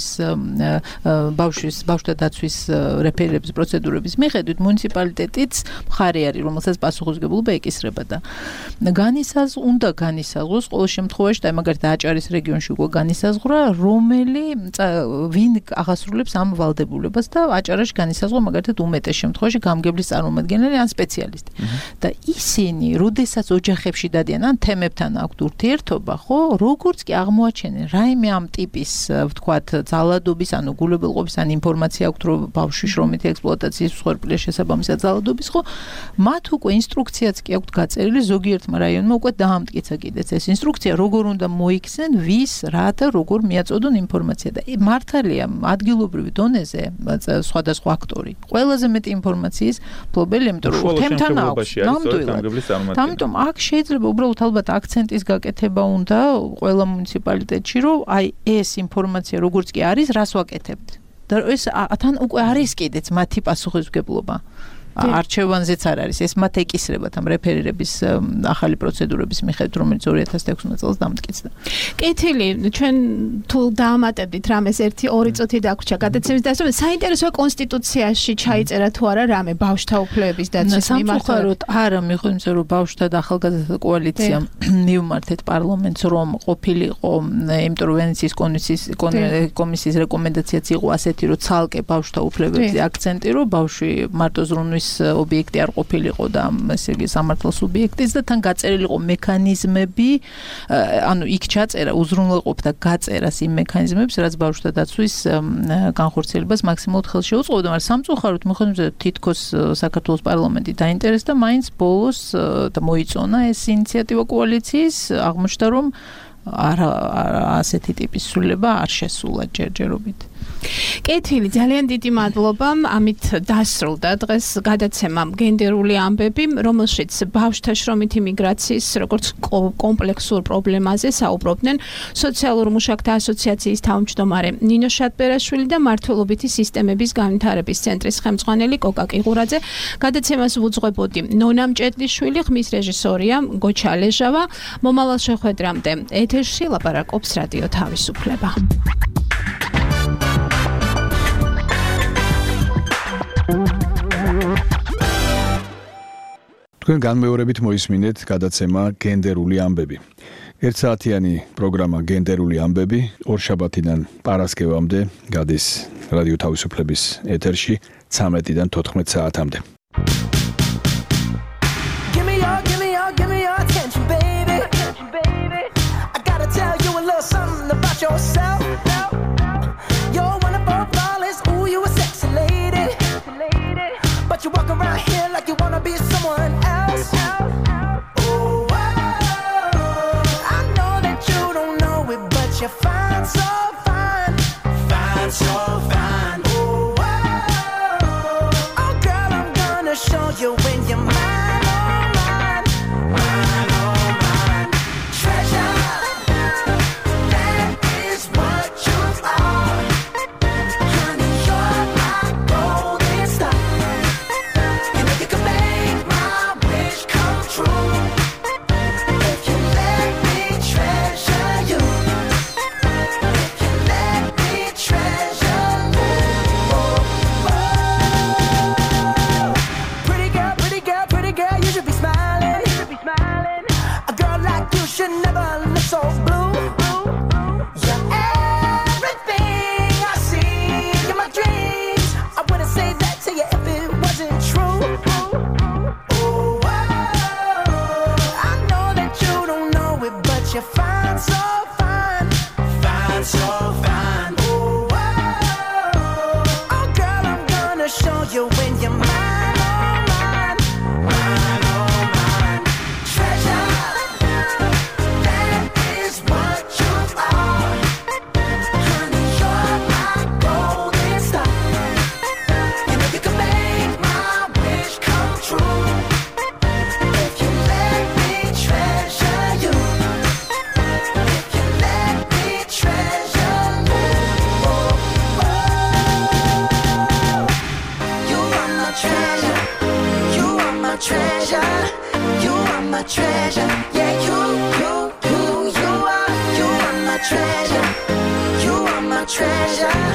ბავშვის ბავშვთა დაცვის რეფერირების პროცედურების მიხედვით მუნიციპალიტეტიც მხარე არის, რომელსაც პასუხისმგებლობა ეკისრება და განისაზღვროს, უნდა განისაზღვროს ყოველ შემთხვევაში და მაგალითად აჭარის რეგიონში უკვე განისაზღვრა, რომელი ვინ აღასრულებს ამ ვალდებულებას და აჭარაში განისაზღვრა მაგალითად უმეტეს შემთხვევაში გამგებლის წარმომადგენელი ან სპეციალისტი. და ისინი, როდესაც ოჯახებში დადიან, ან თემებთან აქვთ ურთიერთობა, ხო, როგორც კი აღმოაჩენენ რაიმე ამ ტიპის, ვთქვათ, ძალადობის, ანუ გულებელყოფის, ან ინფორმაცია აქვთ, რომ ბავშვის შრომითი ექსპლუატაციის მსხვერპლია შესაბამისად ძალადობის, ხო, მათ უკვე ინსტრუქციაც კი აქვთ გაწერილი, ზოგიერთმა რაიონმა უკვე დაამტკიცა კიდეც ეს ინსტრუქცია, როგორ უნდა მოიქცნენ, ვის, რა და როგორ მიაწოდონ ინფორმაცია და მართალია ადგილობრივ დონეზე სხვადასხვა აქტორი ყველაზე მეტი ინფორმაციის მფლობელი, იმიტომ რომ თემთან აქვს ნამდვილად. ამიტომ აქ შეიძლება უბრალოდ ალბათ აქცენტის გაკეთება უნდა ყველა მუნიციპალიტეტში, რომ აი ეს ინფორმაცია როგორც კი არის, რას ვაკეთებთ. და ეს თან უკვე არის კიდეც მათი პასუხისმგებლობა. არჩევანზეც არ არის, ეს მათ ეკისრებათ ამ რეფერირების ახალი პროცედურების მიხედვით, რომელიც ორი ათას ექვსმეტ წელს დამტკიცდა. კეთილი, ჩვენ თუ დაამატებდით რამეს ერთი ორი წუთი დაგვრჩა გადაცემის დასრულება, საინტერესოა კონსტიტუციაში ჩაიწერა თუ არა რამე ბავშვთა უფლებების დაცვის მიმართულებით. არა, მიხვდით, რომ ბავშვთა და ახალგაზრდათა კოალიციამ მიუმართეთ პარლამენტს, რომ ყოფილიყო, იმიტომ რომ ვენეციის კომისიის რეკომენდაციაც იყო ასეთი, რომ ცალკე ბავშვთა უფლებებზე აქცენტი, რომ ბავშვი მარტო ზრუნვის ობიექტი არ ყოფილიყო და ესე იგი სამართლის სუბიექტიც და თან გაწერილიყო მექანიზმები, ანუ იქ ჩაწერა უზრუნველყოფდა გაწერას იმ მექანიზმებს, რაც ბავშვთა დაცვის განხორციელებას მაქსიმალურად ხელს შეუწყობდა, მაგრამ სამწუხაროდ მიხედვით თითქოს საქართველოს პარლამენტი დაინტერესდა, მაინც ბოლოს და მოიწონა ეს ინიციატივა კოალიციის, აღმოჩნდა რომ არა ასეთი ტიპის სრულება არ შესულა ჯერჯერობით. კეთილი, ძალიან დიდი მადლობა. ამით დასრულდა დღეს გადაცემა გენდერული ამბები, რომელშიც ბავშვთა შრომითი მიგრაციის როგორც კომპლექსურ პრობლემაზე საუბრობდნენ სოციალურ მუშაკთა ასოციაციის თავმჯდომარე ნინო შატბერაშვილი და მართლობითი სისტემების განვითარების ცენტრის ხელმძღვანელი კოკა კიღურაძე. გადაცემას უძღვებოდი ნონა მჭედლიშვილი, ხმის რეჟისორია გოჩა ლეჟავა. მომავალ შეხვედრამდე ეთერში ლაპარაკობს რადიო თავისუფლება. თქვენ განმეორებით მოისმინეთ გადაცემა გენდერული ამბები. ერთსაათიანი პროგრამა გენდერული ამბები ორშაბათიდან პარასკევამდე გადის რადიო თავისუფლების ეთერში ცამეტიდან თოთხმეტ საათამდე. You walk around here like you wanna be someone else. Ooh, wow. never look so blue. You're everything I see in my dreams. I wouldn't say that to you if it wasn't true. Ooh, oh, I know that you don't know it, but you're fine, so fine, fine, so fine. Ooh, oh, oh, girl, I'm gonna show you when you're mine, oh mine, mine, oh mine. Treasure, that is what you are. Honey, you're my golden star. You know you can make my wish come true if you let me treasure you. If you let me treasure you. Oh, oh. You are my treasure. You are my treasure. You are my treasure. Yeah, you, you, you, you are. You are my treasure. You are my treasure.